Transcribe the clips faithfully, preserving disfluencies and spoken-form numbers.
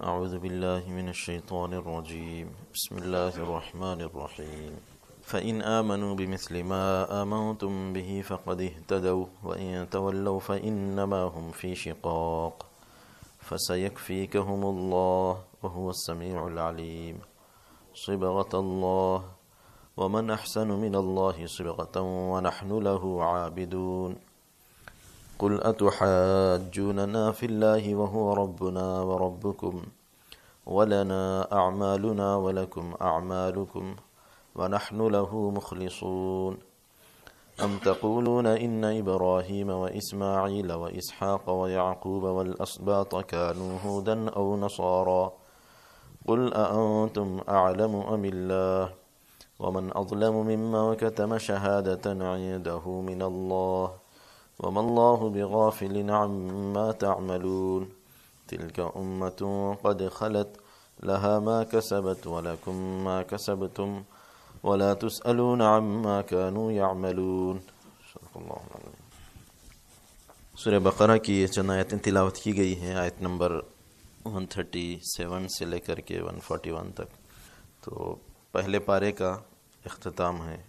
أعوذ بالله من الشيطان الرجيم بسم الله الرحمن الرحيم فإن آمنوا بمثل ما آمنتم به فقد اهتدوا وإن تولوا فإنما هم في شقاق فسيكفيكهم الله وهو السميع العليم صبغة الله ومن أحسن من الله صبغة ونحن له عابدون قل أتحاجوننا في الله وهو ربنا وربكم ولنا أعمالنا ولكم أعمالكم ونحن له مخلصون أم تقولون إن إبراهيم وإسماعيل وإسحاق ويعقوب والأسباط كانوا هودا أو نصارى قل أأنتم أعلم أم الله ومن أظلم ممن كتم شهادة عنده من الله وما الله بغافل عما تعملون تلك أمة قد خلت لها ما كسبت ولكم ما كسبتم ولا تسألون عما كانوا يعملون صدق اللہ العظیم۔ سورہ بقرہ کی یہ چند آیتیں تلاوت کی گئی ہیں، آیت نمبر ایک سو سینتیس سے لے کر کے ایک سو اکیالیس تک، تو پہلے پارے کا اختتام ہے۔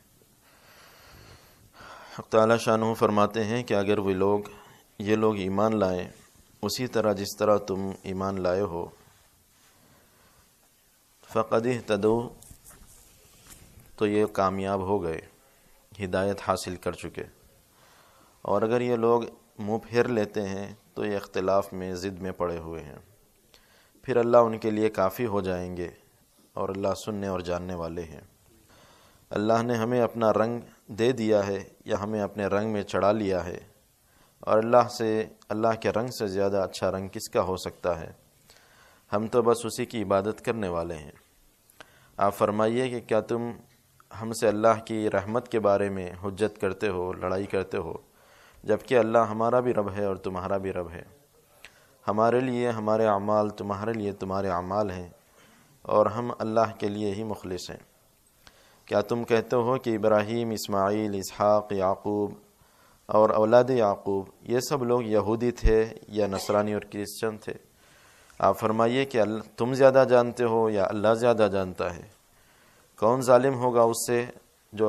حق تعالی شانہ فرماتے ہیں کہ اگر وہ لوگ یہ لوگ ایمان لائیں اسی طرح جس طرح تم ایمان لائے ہو، فقد اہتدوا تو یہ کامیاب ہو گئے، ہدایت حاصل کر چکے، اور اگر یہ لوگ منہ پھیر لیتے ہیں تو یہ اختلاف میں ضد میں پڑے ہوئے ہیں، پھر اللہ ان کے لیے کافی ہو جائیں گے، اور اللہ سننے اور جاننے والے ہیں۔ اللہ نے ہمیں اپنا رنگ دے دیا ہے یا ہمیں اپنے رنگ میں چڑھا لیا ہے، اور اللہ سے اللہ کے رنگ سے زیادہ اچھا رنگ کس کا ہو سکتا ہے؟ ہم تو بس اسی کی عبادت کرنے والے ہیں۔ آپ فرمائیے کہ کیا تم ہم سے اللہ کی رحمت کے بارے میں حجت کرتے ہو، لڑائی کرتے ہو، جبکہ اللہ ہمارا بھی رب ہے اور تمہارا بھی رب ہے، ہمارے لیے ہمارے اعمال، تمہارے لیے تمہارے اعمال ہیں، اور ہم اللہ کے لیے ہی مخلص ہیں۔ کیا تم کہتے ہو کہ ابراہیم، اسماعیل، اسحاق، یعقوب اور اولاد یعقوب یہ سب لوگ یہودی تھے یا نصرانی اور کرسچن تھے؟ آپ فرمائیے کہ اللہ تم زیادہ جانتے ہو یا اللہ زیادہ جانتا ہے؟ کون ظالم ہوگا اس سے جو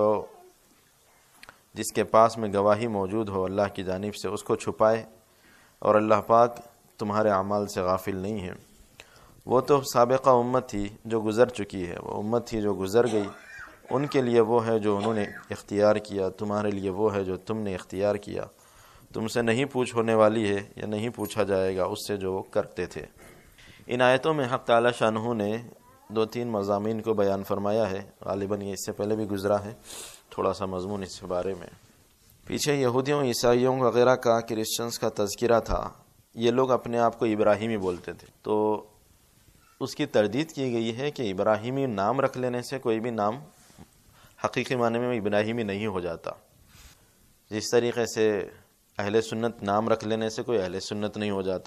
جس کے پاس میں گواہی موجود ہو اللہ کی جانب سے اس کو چھپائے، اور اللہ پاک تمہارے اعمال سے غافل نہیں ہے۔ وہ تو سابقہ امت تھی جو گزر چکی ہے، وہ امت تھی جو گزر گئی، ان کے لیے وہ ہے جو انہوں نے اختیار کیا، تمہارے لیے وہ ہے جو تم نے اختیار کیا۔ تم سے نہیں پوچھ ہونے والی ہے یا نہیں پوچھا جائے گا اس سے جو وہ کرتے تھے۔ ان آیتوں میں حق تعالی شانہ نے دو تین مضامین کو بیان فرمایا ہے، غالباً یہ اس سے پہلے بھی گزرا ہے، تھوڑا سا مضمون اس کے بارے میں۔ پیچھے یہودیوں، عیسائیوں وغیرہ کا، کرسچنز کا تذکرہ تھا۔ یہ لوگ اپنے آپ کو ابراہیمی بولتے تھے، تو اس کی تردید کی گئی ہے کہ ابراہیمی نام رکھ لینے سے کوئی بھی نام حقیقی معنی میں ابراہیمی نہیں ہو جاتا۔ جس طریقے سے اہل سنت نام رکھ لینے سے کوئی اہل سنت نہیں ہو جاتا،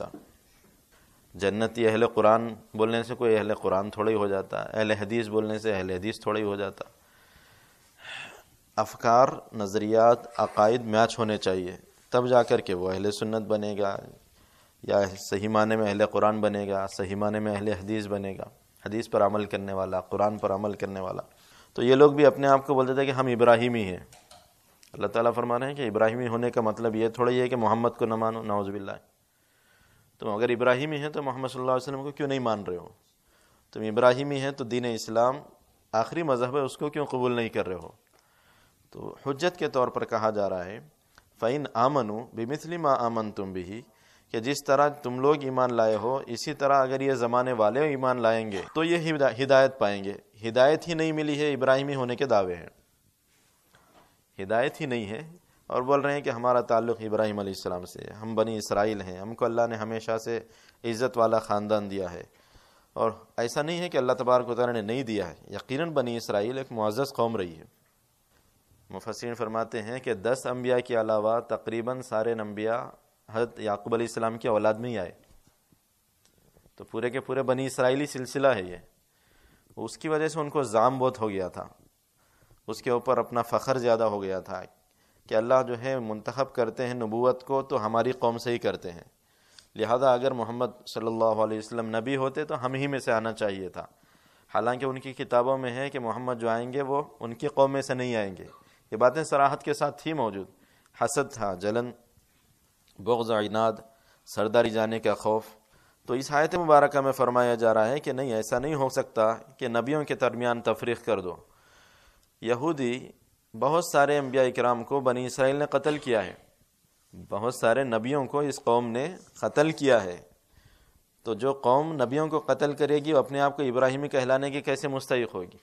جنتی اہل قرآن بولنے سے کوئی اہل قرآن تھوڑا ہی ہو جاتا، اہل حدیث بولنے سے اہل حدیث تھوڑا ہی ہو جاتا۔ افکار، نظریات، عقائد میچ ہونے چاہیے، تب جا کر کے وہ اہل سنت بنے گا، یا صحیح معنی میں اہل قرآن بنے گا، صحیح معنی میں اہل حدیث بنے گا، حدیث پر عمل کرنے والا، قرآن پر عمل کرنے والا۔ تو یہ لوگ بھی اپنے آپ کو بولتے تھے کہ ہم ابراہیمی ہیں۔ اللہ تعالیٰ فرما رہے ہیں کہ ابراہیمی ہونے کا مطلب یہ تھوڑا ہی ہے کہ محمد کو نہ مانو، نعوذ باللہ۔ تم اگر ابراہیمی ہیں تو محمد صلی اللہ علیہ وسلم کو کیوں نہیں مان رہے ہو؟ تم ابراہیمی ہیں تو دین اسلام آخری مذہب ہے، اس کو کیوں قبول نہیں کر رہے ہو؟ تو حجت کے طور پر کہا جا رہا ہے فَإِنْ آمَنُوا بِمِثْلِ مَا آمَنْتُمْ بِهِ، کہ جس طرح تم لوگ ایمان لائے ہو اسی طرح اگر یہ زمانے والے ایمان لائیں گے تو یہ ہدایت پائیں گے۔ ہدایت ہی نہیں ملی ہے، ابراہیمی ہونے کے دعوے ہیں، ہدایت ہی نہیں ہے، اور بول رہے ہیں کہ ہمارا تعلق ابراہیم علیہ السلام سے ہے، ہم بنی اسرائیل ہیں، ہم کو اللہ نے ہمیشہ سے عزت والا خاندان دیا ہے۔ اور ایسا نہیں ہے کہ اللہ تبارک و تعالیٰ نے نہیں دیا ہے، یقیناً بنی اسرائیل ایک معزز قوم رہی ہے۔ مفسرین فرماتے ہیں کہ دس انبیاء کے علاوہ تقریباً سارے انبیاء حضرت یعقوب علیہ السلام کی اولاد میں ہی آئے، تو پورے کے پورے بنی اسرائیلی سلسلہ ہے یہ۔ اس کی وجہ سے ان کو زعم بہت ہو گیا تھا، اس کے اوپر اپنا فخر زیادہ ہو گیا تھا کہ اللہ جو ہے منتخب کرتے ہیں نبوت کو تو ہماری قوم سے ہی کرتے ہیں، لہذا اگر محمد صلی اللہ علیہ وسلم نبی ہوتے تو ہم ہی میں سے آنا چاہیے تھا، حالانکہ ان کی کتابوں میں ہے کہ محمد جو آئیں گے وہ ان کی قوم میں سے نہیں آئیں گے. یہ باتیں صراحت کے ساتھ تھی موجود. حسد تھا، جلن، بغض، عناد، سرداری جانے کا خوف. تو اس آیت مبارکہ میں فرمایا جا رہا ہے کہ نہیں، ایسا نہیں ہو سکتا کہ نبیوں کے درمیان تفریق کر دو. یہودی بہت سارے انبیاء اکرام کو بنی اسرائیل نے قتل کیا ہے، بہت سارے نبیوں کو اس قوم نے قتل کیا ہے. تو جو قوم نبیوں کو قتل کرے گی وہ اپنے آپ کو ابراہیمی کہلانے کی کیسے مستحق ہوگی؟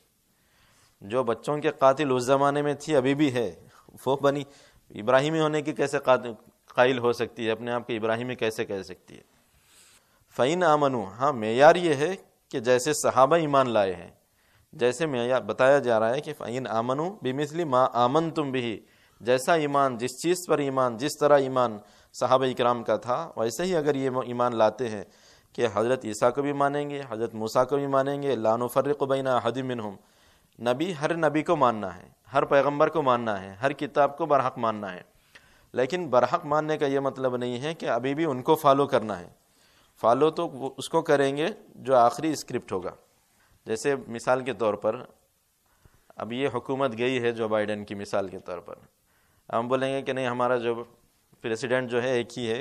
جو بچوں کے قاتل اس زمانے میں تھی ابھی بھی ہے، وہ بنی ابراہیمی ہونے کی کیسے قائل ہو سکتی ہے، اپنے آپ کو ابراہیمی کیسے کہہ سکتی ہے؟ فَإِنْ آمَنُوا، ہاں معیار یہ ہے کہ جیسے صحابہ ایمان لائے ہیں، جیسے معیار بتایا جا رہا ہے کہ فَإِنْ آمَنُوا بِمِثْلِ مَا آمَنْتُمْ بِهِ، جیسا ایمان، جس چیز پر ایمان، جس طرح ایمان صحابہ اکرام کا تھا، ویسے ہی اگر یہ ایمان لاتے ہیں کہ حضرت عیسیٰ کو بھی مانیں گے، حضرت موسیٰ کو بھی مانیں گے، لَا نُفَرِّقُ بَيْنَ أَحَدٍ مِّنْهُمْ، نبی ہر نبی کو ماننا ہے، ہر پیغمبر کو ماننا ہے، ہر کتاب کو برحق ماننا ہے. لیکن برحق ماننے کا یہ مطلب نہیں ہے کہ ابھی بھی ان کو فالو کرنا ہے. فالو تو اس کو کریں گے جو آخری اسکرپٹ ہوگا. جیسے مثال کے طور پر اب یہ حکومت گئی ہے جو بائیڈن کی مثال کے طور پر، ہم بولیں گے کہ نہیں ہمارا جو پریسیڈنٹ جو ہے ایک ہی ہے،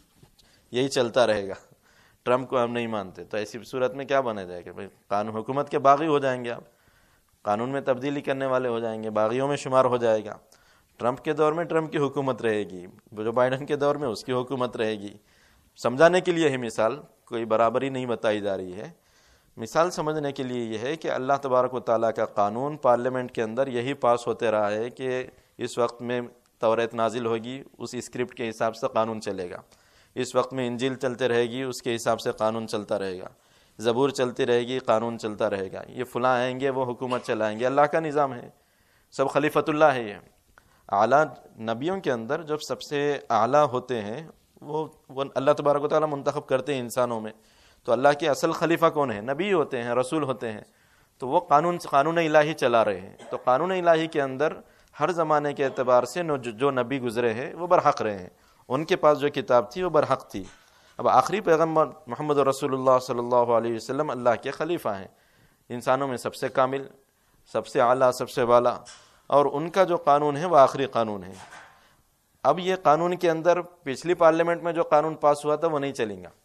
یہی چلتا رہے گا، ٹرمپ کو ہم نہیں مانتے. تو ایسی صورت میں کیا بنا جائے گا؟ بھائی قانون حکومت کے باغی ہو جائیں گے، آپ قانون میں تبدیلی کرنے والے ہو جائیں گے، باغیوں میں شمار ہو جائے گا. ٹرمپ کے دور میں ٹرمپ کی حکومت رہے گی، جو بائیڈن کے دور میں اس کی حکومت رہے گی. سمجھانے کے لیے ہی مثال، کوئی برابری نہیں بتائی جا رہی ہے. مثال سمجھنے کے لیے یہ ہے کہ اللہ تبارک و تعالیٰ کا قانون پارلیمنٹ کے اندر یہی پاس ہوتے رہا ہے کہ اس وقت میں توریت نازل ہوگی، اس اسکرپٹ کے حساب سے قانون چلے گا. اس وقت میں انجیل چلتے رہے گی، اس کے حساب سے قانون چلتا رہے گا. زبور چلتی رہے گی، قانون چلتا رہے گا. یہ فلاں آئیں گے وہ حکومت چلائیں گے. اللہ کا نظام ہے، سب خلیفۃ اللہ ہے. یہ اعلیٰ نبیوں کے اندر جو سب سے اعلیٰ ہوتے ہیں وہ وہ اللہ تبارک و تعالیٰ منتخب کرتے ہیں انسانوں میں. تو اللہ کے اصل خلیفہ کون ہے؟ نبی ہوتے ہیں، رسول ہوتے ہیں. تو وہ قانون قانون الہی چلا رہے ہیں. تو قانون الہی کے اندر ہر زمانے کے اعتبار سے جو نبی گزرے ہیں وہ برحق رہے ہیں، ان کے پاس جو کتاب تھی وہ برحق تھی. اب آخری پیغمبر محمد رسول اللہ صلی اللہ علیہ وسلم اللہ کے خلیفہ ہیں، انسانوں میں سب سے کامل، سب سے اعلیٰ، سب سے والا، اور ان کا جو قانون ہے وہ آخری قانون ہے. اب یہ قانون کے اندر پچھلی پارلیمنٹ میں جو قانون پاس ہوا تھا وہ نہیں چلیں گا.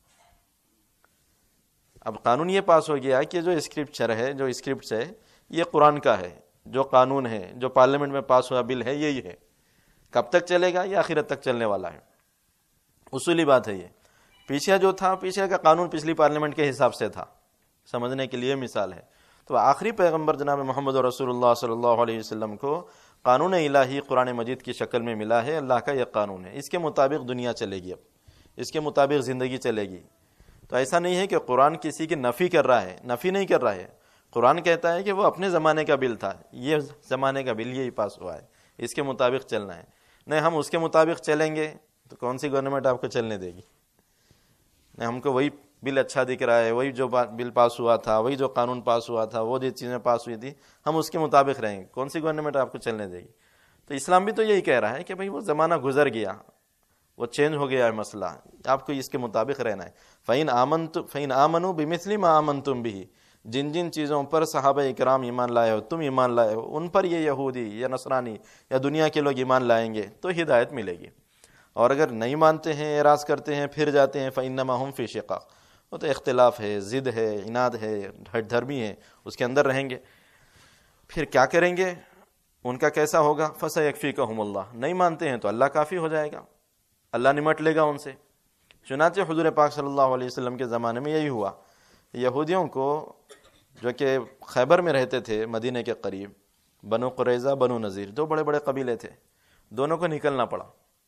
اب قانون یہ پاس ہو گیا کہ جو اسکرپچر ہے، جو اسکرپٹ ہے، یہ قرآن کا ہے. جو قانون ہے جو پارلیمنٹ میں پاس ہوا بل ہے یہی ہے. کب تک چلے گا؟ یہ آخرت تک چلنے والا ہے. اصولی بات ہے یہ. پیچھے جو تھا، پیچھے کا قانون پچھلی پارلیمنٹ کے حساب سے تھا. سمجھنے کے لیے مثال ہے. تو آخری پیغمبر جناب محمد رسول اللہ صلی اللہ علیہ وسلم کو قانون الہی قرآن مجید کی شکل میں ملا ہے. اللہ کا یہ قانون ہے، اس کے مطابق دنیا چلے گی، اب اس کے مطابق زندگی چلے گی. تو ایسا نہیں ہے کہ قرآن کسی کی نفی کر رہا ہے، نفی نہیں کر رہا ہے. قرآن کہتا ہے کہ وہ اپنے زمانے کا بل تھا، یہ زمانے کا بل یہی پاس ہوا ہے، اس کے مطابق چلنا ہے. نہیں ہم اس کے مطابق چلیں گے تو کون سی گورنمنٹ آپ کو چلنے دے گی؟ نہیں ہم کو وہی بل اچھا دکھ رہا ہے، وہی جو بل پاس ہوا تھا، وہی جو قانون پاس ہوا تھا، وہ جو چیزیں پاس ہوئی تھی ہم اس کے مطابق رہیں گے، کون سی گورنمنٹ آپ کو چلنے دے گی؟ تو اسلام بھی تو یہی کہہ رہا ہے کہ بھئی وہ زمانہ گزر گیا، وہ چینج ہو گیا ہے مسئلہ، آپ کو اس کے مطابق رہنا ہے. فَإِنْ آمَنْتُمْ فَإِنْ آمَنُوا بِمِثْلِ مَا آمَنْتُمْ بِهِ، جن جن چیزوں پر صحابہ اکرام ایمان لائے ہو، تم ایمان لائے ہو، ان پر یہ یہودی یا نصرانی یا دنیا کے لوگ ایمان لائیں گے تو ہدایت ملے گی. اور اگر نہیں مانتے ہیں، اعراض کرتے ہیں، پھر جاتے ہیں، فَإِنَّمَا هُمْ فِي شِقَاقٍ، وہ تو اختلاف ہے، ضد ہے، عناد ہے، ہٹ دھرمی ہے، اس کے اندر رہیں گے. پھر کیا کریں گے؟ ان کا کیسا ہوگا؟ فَسَيَكْفِيكَهُمُ اللَّهُ، نہیں مانتے ہیں تو اللہ کافی ہو جائے گا، اللہ نمٹ لے گا ان سے. چنانچہ حضور پاک صلی اللہ علیہ وسلم کے زمانے میں یہی ہوا. یہودیوں کو جو کہ خیبر میں رہتے تھے مدینے کے قریب، بنو قریظہ، بنو نذیر، دو بڑے بڑے قبیلے تھے، دونوں کو نکلنا پڑا.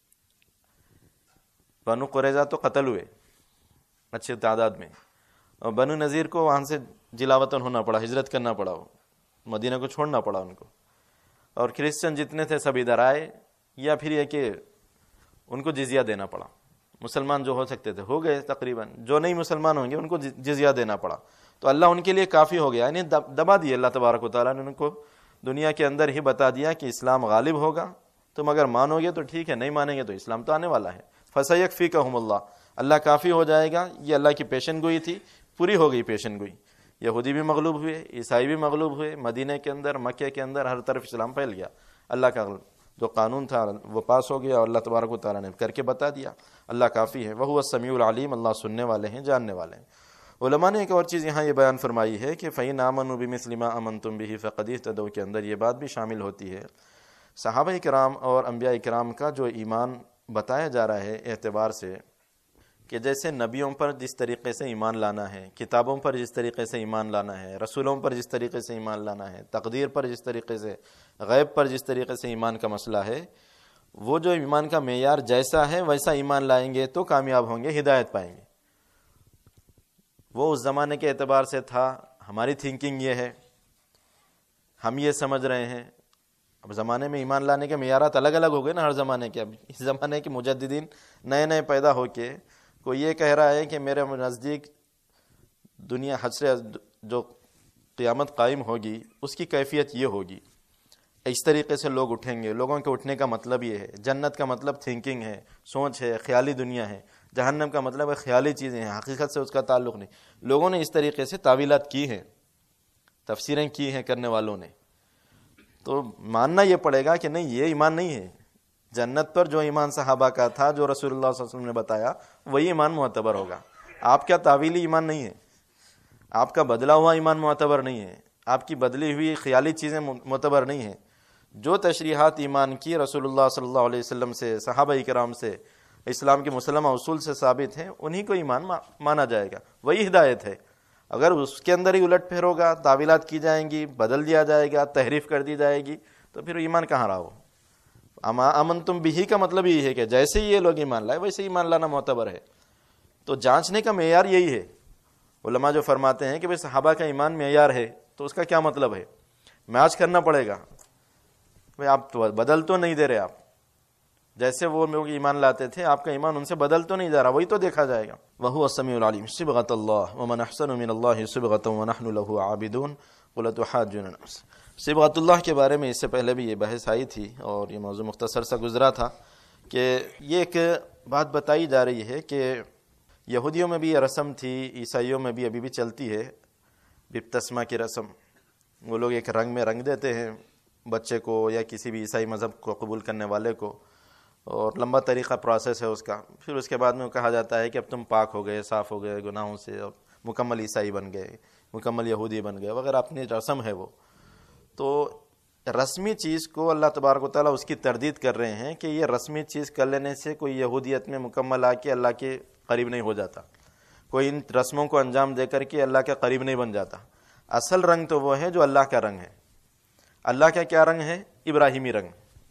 بنو قریظہ تو قتل ہوئے اچھی تعداد میں، اور بنو نذیر کو وہاں سے جلاوطن ہونا پڑا، ہجرت کرنا پڑا، وہ مدینہ کو چھوڑنا پڑا ان کو. اور کرسچن جتنے تھے سب ادھر آئے، یا پھر یہ کہ ان کو جزیہ دینا پڑا. مسلمان جو ہو سکتے تھے ہو گئے تقریباً، جو نہیں مسلمان ہوں گے ان کو جزیہ دینا پڑا. تو اللہ ان کے لیے کافی ہو گیا، یعنی دبا دیا اللہ تبارک و تعالیٰ نے ان کو، دنیا کے اندر ہی بتا دیا کہ اسلام غالب ہوگا. تم اگر مانو گے تو ٹھیک ہے، نہیں مانیں گے تو اسلام تو آنے والا ہے. فَسَيَكْفِيكَهُمُ اللَّهُ، اللہ کافی ہو جائے گا، یہ اللہ کی پیشن گوئی تھی، پوری ہو گئی پیشن گوئی. یہودی بھی مغلوب ہوئے، عیسائی بھی مغلوب ہوئے، مدینہ کے اندر مکہ کے اندر ہر طرف اسلام پھیل گیا. اللہ کا جو قانون تھا وہ پاس ہو گیا اور اللہ تبارک و تعالیٰ نے کر کے بتا دیا. اللہ کافی ہے، وہو السمیع العلیم، اللہ سننے والے ہیں، جاننے والے ہیں. علماء نے ایک اور چیز یہاں یہ بیان فرمائی ہے کہ فَإِنْ آمَنُوا بِمِثْلِ مَا آمَنْتُمْ بِهِ فَقَدِ اهْتَدَوْا کے اندر یہ بات بھی شامل ہوتی ہے صحابہ کرام اور انبیاء کرام کا جو ایمان بتایا جا رہا ہے اعتبار سے کہ جیسے نبیوں پر جس طریقے سے ایمان لانا ہے، کتابوں پر جس طریقے سے ایمان لانا ہے، رسولوں پر جس طریقے سے ایمان لانا ہے، تقدیر پر جس طریقے سے، غیب پر جس طریقے سے ایمان کا مسئلہ ہے، وہ جو ایمان کا معیار جیسا ہے ویسا ایمان لائیں گے تو کامیاب ہوں گے، ہدایت پائیں گے. وہ اس زمانے کے اعتبار سے تھا، ہماری تھنکنگ یہ ہے، ہم یہ سمجھ رہے ہیں. اب زمانے میں ایمان لانے کے معیارات الگ الگ ہو گئے نا ہر زمانے کے. اب اس زمانے کے مجددین نئے نئے پیدا ہو کے کوئی یہ کہہ رہا ہے کہ میرے نزدیک دنیا حشر جو قیامت قائم ہوگی اس کی کیفیت یہ ہوگی، اس طریقے سے لوگ اٹھیں گے. لوگوں کے اٹھنے کا مطلب یہ ہے، جنت کا مطلب تھنکنگ ہے، سوچ ہے، خیالی دنیا ہے، جہنم کا مطلب ہے خیالی چیزیں ہیں، حقیقت سے اس کا تعلق نہیں. لوگوں نے اس طریقے سے تعویلات کی ہیں، تفسیریں کی ہیں کرنے والوں نے. تو ماننا یہ پڑے گا کہ نہیں، یہ ایمان نہیں ہے. جنت پر جو ایمان صحابہ کا تھا، جو رسول اللہ صلی اللہ علیہ وسلم نے بتایا، وہی ایمان معتبر ہوگا. آپ کا تعویلی ایمان نہیں ہے، آپ کا بدلا ہوا ایمان معتبر نہیں ہے، آپ کی بدلی ہوئی خیالی چیزیں معتبر نہیں ہیں. جو تشریحات ایمان کی رسول اللہ صلی اللہ علیہ وسلم سے، صحابہ کرام سے، اسلام کے مسلمہ اصول سے ثابت ہیں، انہی کو ایمان مانا جائے گا، وہی ہدایت ہے. اگر اس کے اندر ہی الٹ پھیر ہوگا، تعویلات کی جائیں گی، بدل دیا جائے گا، تحریف کر دی جائے گی، تو پھر ایمان کہاں رہا ہو. آمنتم بہ کا مطلب یہی ہے کہ جیسے ہی یہ لوگ ایمان لائے ویسے ایمان لانا معتبر ہے. تو جانچنے کا معیار یہی ہے. علماء جو فرماتے ہیں کہ بھئی صحابہ کا ایمان معیار ہے، تو اس کا کیا مطلب ہے؟ میچ کرنا پڑے گا. بھئی آپ تو بدل تو نہیں دے رہے، آپ جیسے وہ لوگ ایمان لاتے تھے آپ کا ایمان ان سے بدل تو نہیں جا رہا، وہی تو دیکھا جائے گا. وَهُوَ السَّمِيعُ الْعَلِيمُ صِبْغَةَ اللَّهِ وَمَنْ أَحْسَنُ مِنَ اللَّهِ صِبْغَةً وَنَحْنُ لَهُ عَابِدُونَ قُلْ أَتُحَاجُّونَنَا. صبغۃ اللہ کے بارے میں اس سے پہلے بھی یہ بحث آئی تھی اور یہ موضوع مختصر سا گزرا تھا کہ یہ ایک بات بتائی جا رہی ہے کہ یہودیوں میں بھی یہ رسم تھی، عیسائیوں میں بھی ابھی بھی چلتی ہے بپتسمہ کی رسم. وہ لوگ ایک رنگ میں رنگ دیتے ہیں بچے کو یا کسی بھی عیسائی مذہب کو قبول کرنے والے کو، اور لمبا طریقہ پروسیس ہے اس کا. پھر اس کے بعد میں کہا جاتا ہے کہ اب تم پاک ہو گئے، صاف ہو گئے گناہوں سے اور مکمل عیسائی بن گئے، مکمل یہودی بن گئے وغیرہ. اپنی رسم ہے وہ. تو رسمی چیز کو اللہ تبارک و تعالیٰ اس کی تردید کر رہے ہیں کہ یہ رسمی چیز کر لینے سے کوئی یہودیت میں مکمل آ کے اللہ کے قریب نہیں ہو جاتا، کوئی ان رسموں کو انجام دے کر کے اللہ کے قریب نہیں بن جاتا. اصل رنگ تو وہ ہے جو اللہ کا رنگ ہے. اللہ کا کیا رنگ ہے؟ ابراہیمی رنگ.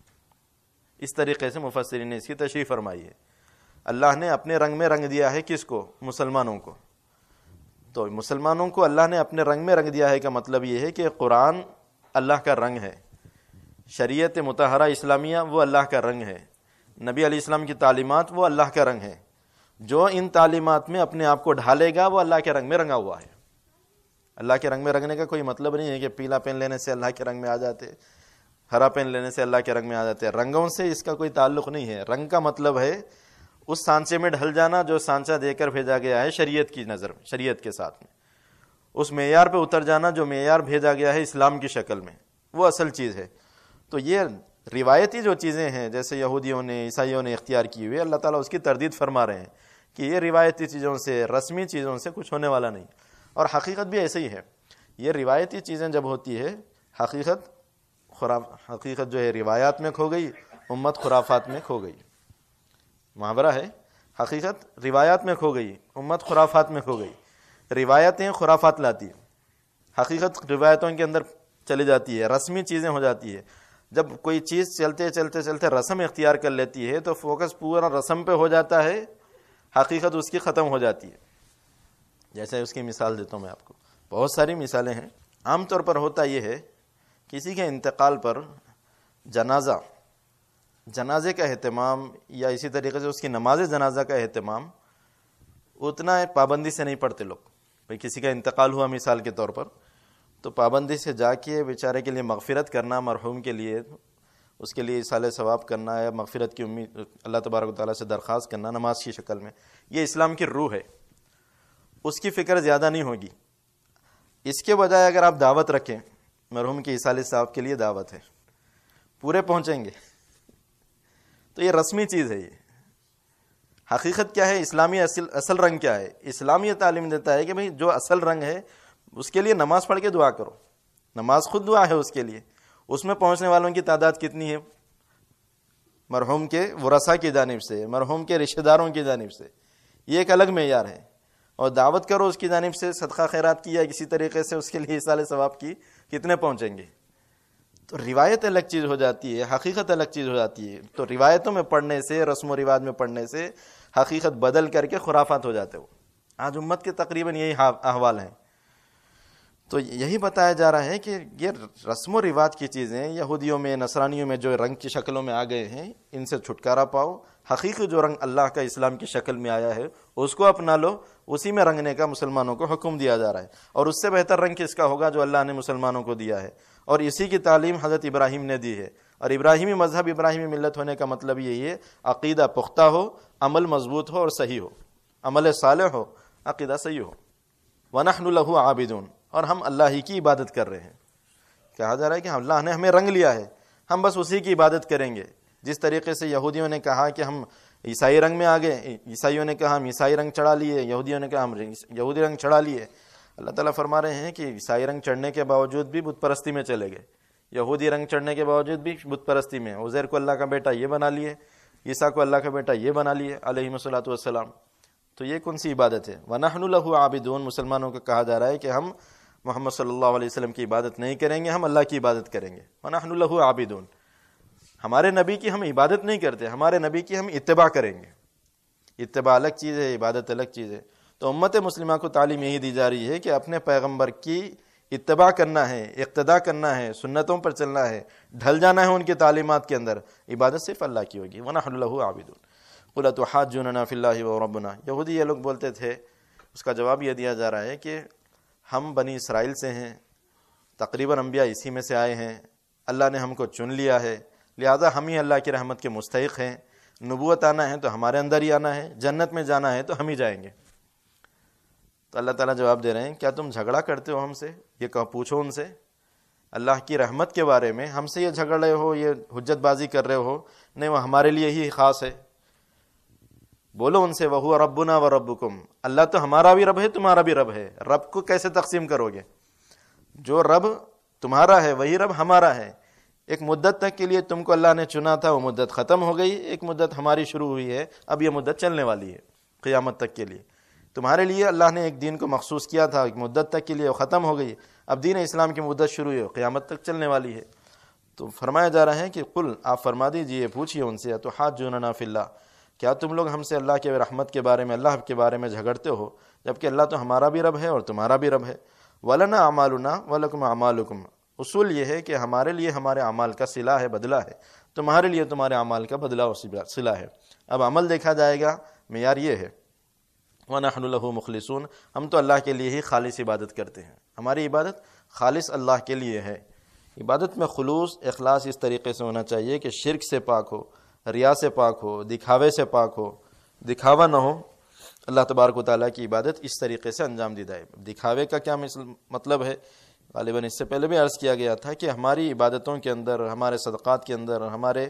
اس طریقے سے مفسرین نے اس کی تشریح فرمائی ہے. اللہ نے اپنے رنگ میں رنگ دیا ہے کس کو؟ مسلمانوں کو. تو مسلمانوں کو اللہ نے اپنے رنگ میں رنگ دیا ہے کا مطلب یہ ہے کہ قرآن اللہ کا رنگ ہے، شریعت مطہرہ اسلامیہ وہ اللہ کا رنگ ہے، نبی علیہ السلام کی تعلیمات وہ اللہ کا رنگ ہے. جو ان تعلیمات میں اپنے آپ کو ڈھالے گا وہ اللہ کے رنگ میں رنگا ہوا ہے. اللہ کے رنگ میں رنگنے کا کوئی مطلب نہیں ہے کہ پیلا پین لینے سے اللہ کے رنگ میں آ جاتے، ہرا پین لینے سے اللہ کے رنگ میں آ جاتے. رنگوں سے اس کا کوئی تعلق نہیں ہے. رنگ کا مطلب ہے اس سانچے میں ڈھل جانا جو سانچہ دے کر بھیجا گیا ہے شریعت کی نظر میں، شریعت کے ساتھ میں، اس معیار پہ اتر جانا جو معیار بھیجا گیا ہے اسلام کی شکل میں، وہ اصل چیز ہے. تو یہ روایتی جو چیزیں ہیں جیسے یہودیوں نے عیسائیوں نے اختیار کی ہوئی، اللہ تعالیٰ اس کی تردید فرما رہے ہیں کہ یہ روایتی چیزوں سے، رسمی چیزوں سے کچھ ہونے والا نہیں. اور حقیقت بھی ایسے ہی ہے. یہ روایتی چیزیں جب ہوتی ہے، حقیقت خراف حقیقت جو ہے روایات میں کھو گئی، امت خرافات میں کھو گئی. محاورہ ہے، حقیقت روایات میں کھو گئی، امت خرافات میں کھو گئی. روایتیں خرافات لاتی ہیں، حقیقت روایتوں کے اندر چلی جاتی ہے، رسمی چیزیں ہو جاتی ہے. جب کوئی چیز چلتے چلتے چلتے رسم اختیار کر لیتی ہے تو فوکس پورا رسم پہ ہو جاتا ہے، حقیقت اس کی ختم ہو جاتی ہے. جیسے اس کی مثال دیتا ہوں میں آپ کو، بہت ساری مثالیں ہیں. عام طور پر ہوتا یہ ہے کسی کے انتقال پر جنازہ جنازے کا اہتمام یا اسی طریقے سے اس کی نماز جنازہ کا اہتمام اتنا پابندی سے نہیں پڑھتے لوگ. بھئی کسی کا انتقال ہوا مثال کے طور پر، تو پابندی سے جا کے بیچارے کے لیے مغفرت کرنا، مرحوم کے لیے اس کے لیے اصالہ ثواب کرنا ہے، مغفرت کی امید اللہ تبارک و تعالیٰ سے درخواست کرنا نماز کی شکل میں، یہ اسلام کی روح ہے، اس کی فکر زیادہ نہیں ہوگی۔ اس کے بجائے اگر آپ دعوت رکھیں، مرحوم کے اصالہ ثواب کے لیے دعوت ہے، پورے پہنچیں گے، تو یہ رسمی چیز ہے۔ یہ حقیقت کیا ہے؟ اسلامی اصل اصل رنگ کیا ہے؟ اسلام یہ تعلیم دیتا ہے کہ بھئی جو اصل رنگ ہے اس کے لیے نماز پڑھ کے دعا کرو، نماز خود دعا ہے اس کے لیے۔ اس میں پہنچنے والوں کی تعداد کتنی ہے؟ مرحوم کے ورثاء کی جانب سے، مرحوم کے رشتہ داروں کی جانب سے، یہ ایک الگ معیار ہے۔ اور دعوت کرو اس کی جانب سے، صدقہ خیرات کی یا کسی طریقے سے اس کے لیے اصالہ ثواب کی، کتنے پہنچیں گے؟ تو روایت الگ چیز ہو جاتی ہے، حقیقت الگ چیز ہو جاتی ہے۔ تو روایتوں میں پڑھنے سے، رسم و رواج میں پڑھنے سے حقیقت بدل کر کے خرافات ہو جاتے ہو۔ آج امت کے تقریباً یہی احوال ہیں۔ تو یہی بتایا جا رہا ہے کہ یہ رسم و رواج کی چیزیں یہودیوں میں، نصرانیوں میں جو رنگ کی شکلوں میں آ گئے ہیں، ان سے چھٹکارا پاؤ۔ حقیقی جو رنگ اللہ کا اسلام کی شکل میں آیا ہے اس کو اپنا لو، اسی میں رنگنے کا مسلمانوں کو حکم دیا جا رہا ہے۔ اور اس سے بہتر رنگ کس کا ہوگا؟ جو اللہ نے مسلمانوں کو دیا ہے، اور اسی کی تعلیم حضرت ابراہیم نے دی ہے۔ اور ابراہیمی مذہب، ابراہیمی ملت ہونے کا مطلب یہی ہے عقیدہ پختہ ہو، عمل مضبوط ہو اور صحیح ہو، عمل صالح ہو، عقیدہ صحیح ہو۔ وَنَحْنُ لَهُ عَابِدُونَ، اور ہم اللہ ہی کی عبادت کر رہے ہیں۔ کہا جا رہا ہے کہ اللہ نے ہمیں رنگ لیا ہے، ہم بس اسی کی عبادت کریں گے۔ جس طریقے سے یہودیوں نے کہا کہ ہم عیسائی رنگ میں آ گئے، عیسائیوں نے کہا ہم عیسائی رنگ چڑھا لیے، یہودیوں نے کہا ہم یہودی رنگ چڑھا لیے۔ اللہ تعالیٰ فرما رہے ہیں کہ عیسائی رنگ چڑھنے کے باوجود بھی بت پرستی میں چلے گئے، یہودی رنگ چڑھنے کے باوجود بھی بت پرستی میں، عزیر کو اللہ کا بیٹا یہ بنا لیے، عیسیٰ کو اللہ کا بیٹا یہ بنا لیے علیہم الصلوۃ والسلام۔ تو یہ کون سی عبادت ہے؟ وَنَحْنُ لَهُ عَابِدُونَ، مسلمانوں کو کہا جا رہا ہے کہ ہم محمد صلی اللہ علیہ وسلم کی عبادت نہیں کریں گے، ہم اللہ کی عبادت کریں گے۔ وَنَحْنُ لَهُ عَابِدُونَ، ہمارے نبی کی ہم عبادت نہیں کرتے، ہمارے نبی کی ہم اتباع کریں گے۔ اتباع الگ چیز ہے، عبادت الگ چیز ہے۔ تو امت مسلمہ کو تعلیم یہی دی جا رہی ہے کہ اپنے پیغمبر کی اتباع کرنا ہے، اقتداء کرنا ہے، سنتوں پر چلنا ہے، ڈھل جانا ہے ان کی تعلیمات کے اندر۔ عبادت صرف اللہ کی ہوگی۔ وَنَحْنُ لَهُ عَابِدُونَ قُلْ أَتُحَاجُّونَنَا فِي اللَّهِ وَرَبُّنَا، یہودی یہ لوگ بولتے تھے، اس کا جواب یہ دیا جا رہا ہے کہ ہم بنی اسرائیل سے ہیں، تقریباً انبیاء اسی میں سے آئے ہیں، اللہ نے ہم کو چن لیا ہے، لہذا ہم ہی اللہ کی رحمت کے مستحق ہیں، نبوت آنا ہے تو ہمارے اندر ہی آنا ہے، جنت میں جانا ہے تو ہم ہی جائیں گے۔ تو اللہ تعالیٰ جواب دے رہے ہیں، کیا تم جھگڑا کرتے ہو ہم سے؟ یہ کہ پوچھو ان سے اللہ کی رحمت کے بارے میں، ہم سے یہ جھگڑ رہے ہو، یہ حجت بازی کر رہے ہو؟ نہیں، وہ ہمارے لیے ہی خاص ہے۔ بولو ان سے، وَهُوَ رَبُّنَا وَرَبُّكُمْ، اللہ تو ہمارا بھی رب ہے، تمہارا بھی رب ہے۔ رب کو کیسے تقسیم کرو گے؟ جو رب تمہارا ہے وہی رب ہمارا ہے۔ ایک مدت تک کے لیے تم کو اللہ نے چنا تھا، وہ مدت ختم ہو گئی، ایک مدت ہماری شروع ہوئی ہے، اب یہ مدت چلنے والی ہے قیامت تک کے لیے۔ تمہارے لیے اللہ نے ایک دین کو مخصوص کیا تھا ایک مدت تک کے لیے، وہ ختم ہو گئی، اب دین اسلام کی مدت شروع ہے، قیامت تک چلنے والی ہے۔ تو فرمایا جا رہا ہے کہ قل، آپ فرما دیجئے، پوچھئے ان سے، اتحاجوننا فی اللہ، کیا تم لوگ ہم سے اللہ کے رحمت کے بارے میں، اللہ کے بارے میں جھگڑتے ہو، جبکہ اللہ تو ہمارا بھی رب ہے اور تمہارا بھی رب ہے۔ وَلَنَا أَعْمَالُنَا وَلَكُمْ أَعْمَالُكُمْ، اصول یہ ہے کہ ہمارے لیے ہمارے اعمال کا صلہ ہے، بدلہ ہے، تمہارے لیے تمہارے اعمال کا بدلہ اور صلہ ہے۔ اب عمل دیکھا جائے گا، معیار یہ ہے، وَنَحْنُ لَهُ مُخْلِصُونَ، ہم تو اللہ کے لیے ہی خالص عبادت کرتے ہیں، ہماری عبادت خالص اللہ کے لیے ہے۔ عبادت میں خلوص، اخلاص اس طریقے سے ہونا چاہیے کہ شرک سے پاک ہو، ریا سے پاک ہو، دکھاوے سے پاک ہو، دکھاوا نہ ہو۔ اللہ تبارک و تعالیٰ کی عبادت اس طریقے سے انجام دی جائے۔ دکھاوے کا کیا مطلب ہے؟ غالباً اس سے پہلے بھی عرض کیا گیا تھا کہ ہماری عبادتوں کے اندر، ہمارے صدقات کے اندر، ہمارے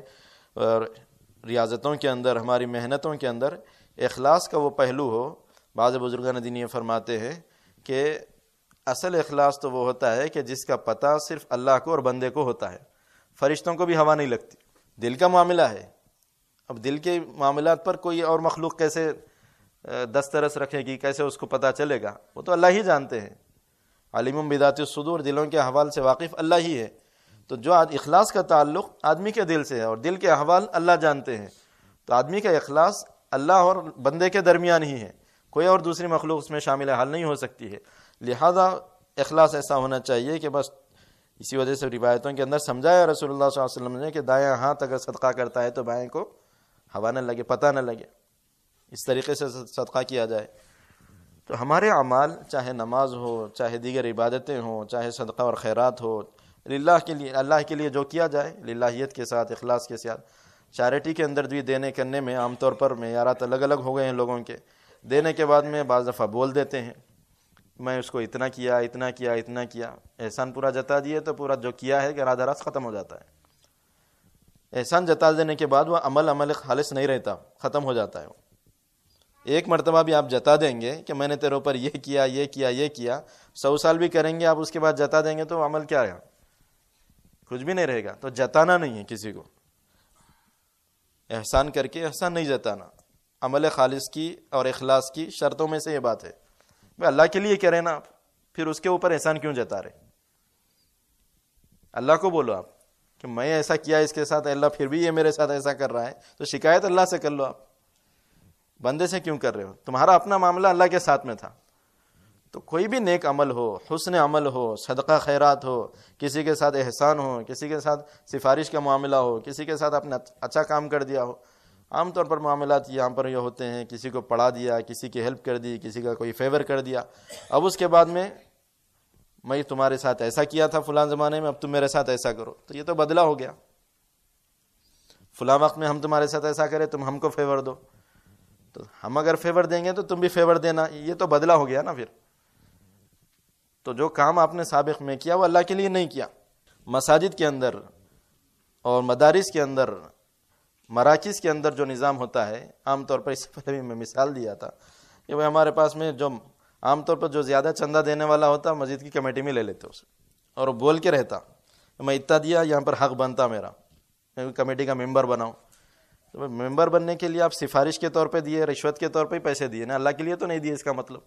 ریاضتوں کے اندر، ہماری محنتوں کے اندر اخلاص کا وہ پہلو ہو۔ بعض بزرگان دین یہ فرماتے ہیں کہ اصل اخلاص تو وہ ہوتا ہے کہ جس کا پتہ صرف اللہ کو اور بندے کو ہوتا ہے، فرشتوں کو بھی ہوا نہیں لگتی۔ دل کا معاملہ ہے، اب دل کے معاملات پر کوئی اور مخلوق کیسے دسترس رکھے گی، کیسے اس کو پتہ چلے گا؟ وہ تو اللہ ہی جانتے ہیں۔ علیم بذات الصدور، دلوں کے احوال سے واقف اللہ ہی ہے۔ تو جو اخلاص کا تعلق آدمی کے دل سے ہے اور دل کے احوال اللہ جانتے ہیں، تو آدمی کا اخلاص اللہ اور بندے کے درمیان ہی ہے، کوئی اور دوسری مخلوق اس میں شامل حال نہیں ہو سکتی ہے۔ لہذا اخلاص ایسا ہونا چاہیے کہ بس اسی وجہ سے روایتوں کے اندر سمجھایا رسول اللہ صلی اللہ علیہ وسلم نے کہ دایاں ہاتھ اگر صدقہ کرتا ہے تو بائیں کو ہوا نہ لگے، پتہ نہ لگے، اس طریقے سے صدقہ کیا جائے۔ تو ہمارے اعمال، چاہے نماز ہو، چاہے دیگر عبادتیں ہوں، چاہے صدقہ اور خیرات ہو، للہ کے لیے، اللہ کے لیے جو کیا جائے للہیت کے ساتھ، اخلاص کے ساتھ. چیریٹی کے اندر بھی دینے کرنے میں عام طور پر معیارات الگ الگ ہو گئے ہیں لوگوں کے. دینے کے بعد میں بعض دفعہ بول دیتے ہیں میں اس کو اتنا کیا اتنا کیا اتنا کیا. احسان پورا جتا دیے تو پورا جو کیا ہے کہ راہ راست ختم ہو جاتا ہے. احسان جتا دینے کے بعد وہ عمل عمل خالص نہیں رہتا، ختم ہو جاتا ہے. وہ ایک مرتبہ بھی آپ جتا دیں گے کہ میں نے تیرے اوپر یہ کیا یہ کیا یہ کیا، سو سال بھی کریں گے آپ، اس کے بعد جتا دیں گے تو عمل کیا ہے؟ کچھ بھی نہیں رہے گا. تو جتانا نہیں ہے کسی کو، احسان کر کے احسان نہیں جتانا. عمل خالص کی اور اخلاص کی شرطوں میں سے یہ بات ہے. بھائی اللہ کے لیے کریں نا آپ، پھر اس کے اوپر احسان کیوں جتا رہے؟ اللہ کو بولو آپ کہ میں ایسا کیا اس کے ساتھ، اللہ پھر بھی یہ میرے ساتھ ایسا کر رہا ہے، تو شکایت اللہ سے کر لو. آپ بندے سے کیوں کر رہے ہو؟ تمہارا اپنا معاملہ اللہ کے ساتھ میں تھا. تو کوئی بھی نیک عمل ہو، حسن عمل ہو، صدقہ خیرات ہو، کسی کے ساتھ احسان ہو، کسی کے ساتھ سفارش کا معاملہ ہو، کسی کے ساتھ آپ نے اچھا کام کر دیا ہو. عام طور پر معاملات یہاں پر یہ ہوتے ہیں، کسی کو پڑھا دیا، کسی کی ہیلپ کر دی، کسی کا کوئی فیور کر دیا، اب اس کے بعد میں میں تمہارے ساتھ ایسا کیا تھا فلاں زمانے میں، اب تم میرے ساتھ ایسا کرو. تو یہ تو بدلہ ہو گیا. فلاں وقت میں ہم تمہارے ساتھ ایسا کرے، تم ہم کو فیور دو، تو ہم اگر فیور دیں گے تو تم بھی فیور دینا، یہ تو بدلہ ہو گیا نا. پھر تو جو کام آپ نے سابق میں کیا وہ اللہ کے لیے نہیں کیا. مساجد کے اندر اور مدارس کے اندر، مراکز کے اندر جو نظام ہوتا ہے، عام طور پر اس سے پہلے میں مثال دیا تھا کہ بھائی ہمارے پاس میں جو عام طور پر جو زیادہ چندہ دینے والا ہوتا مسجد کی کمیٹی میں لے لیتے اسے، اور وہ بول کے رہتا میں اتنا دیا، یہاں پر حق بنتا میرا، میں کمیٹی کا ممبر بناؤں. تو ممبر بننے کے لیے آپ سفارش کے طور پہ دیے، رشوت کے طور پہ ہی پیسے دیے نا، اللہ کے لیے تو نہیں دیے. اس کا مطلب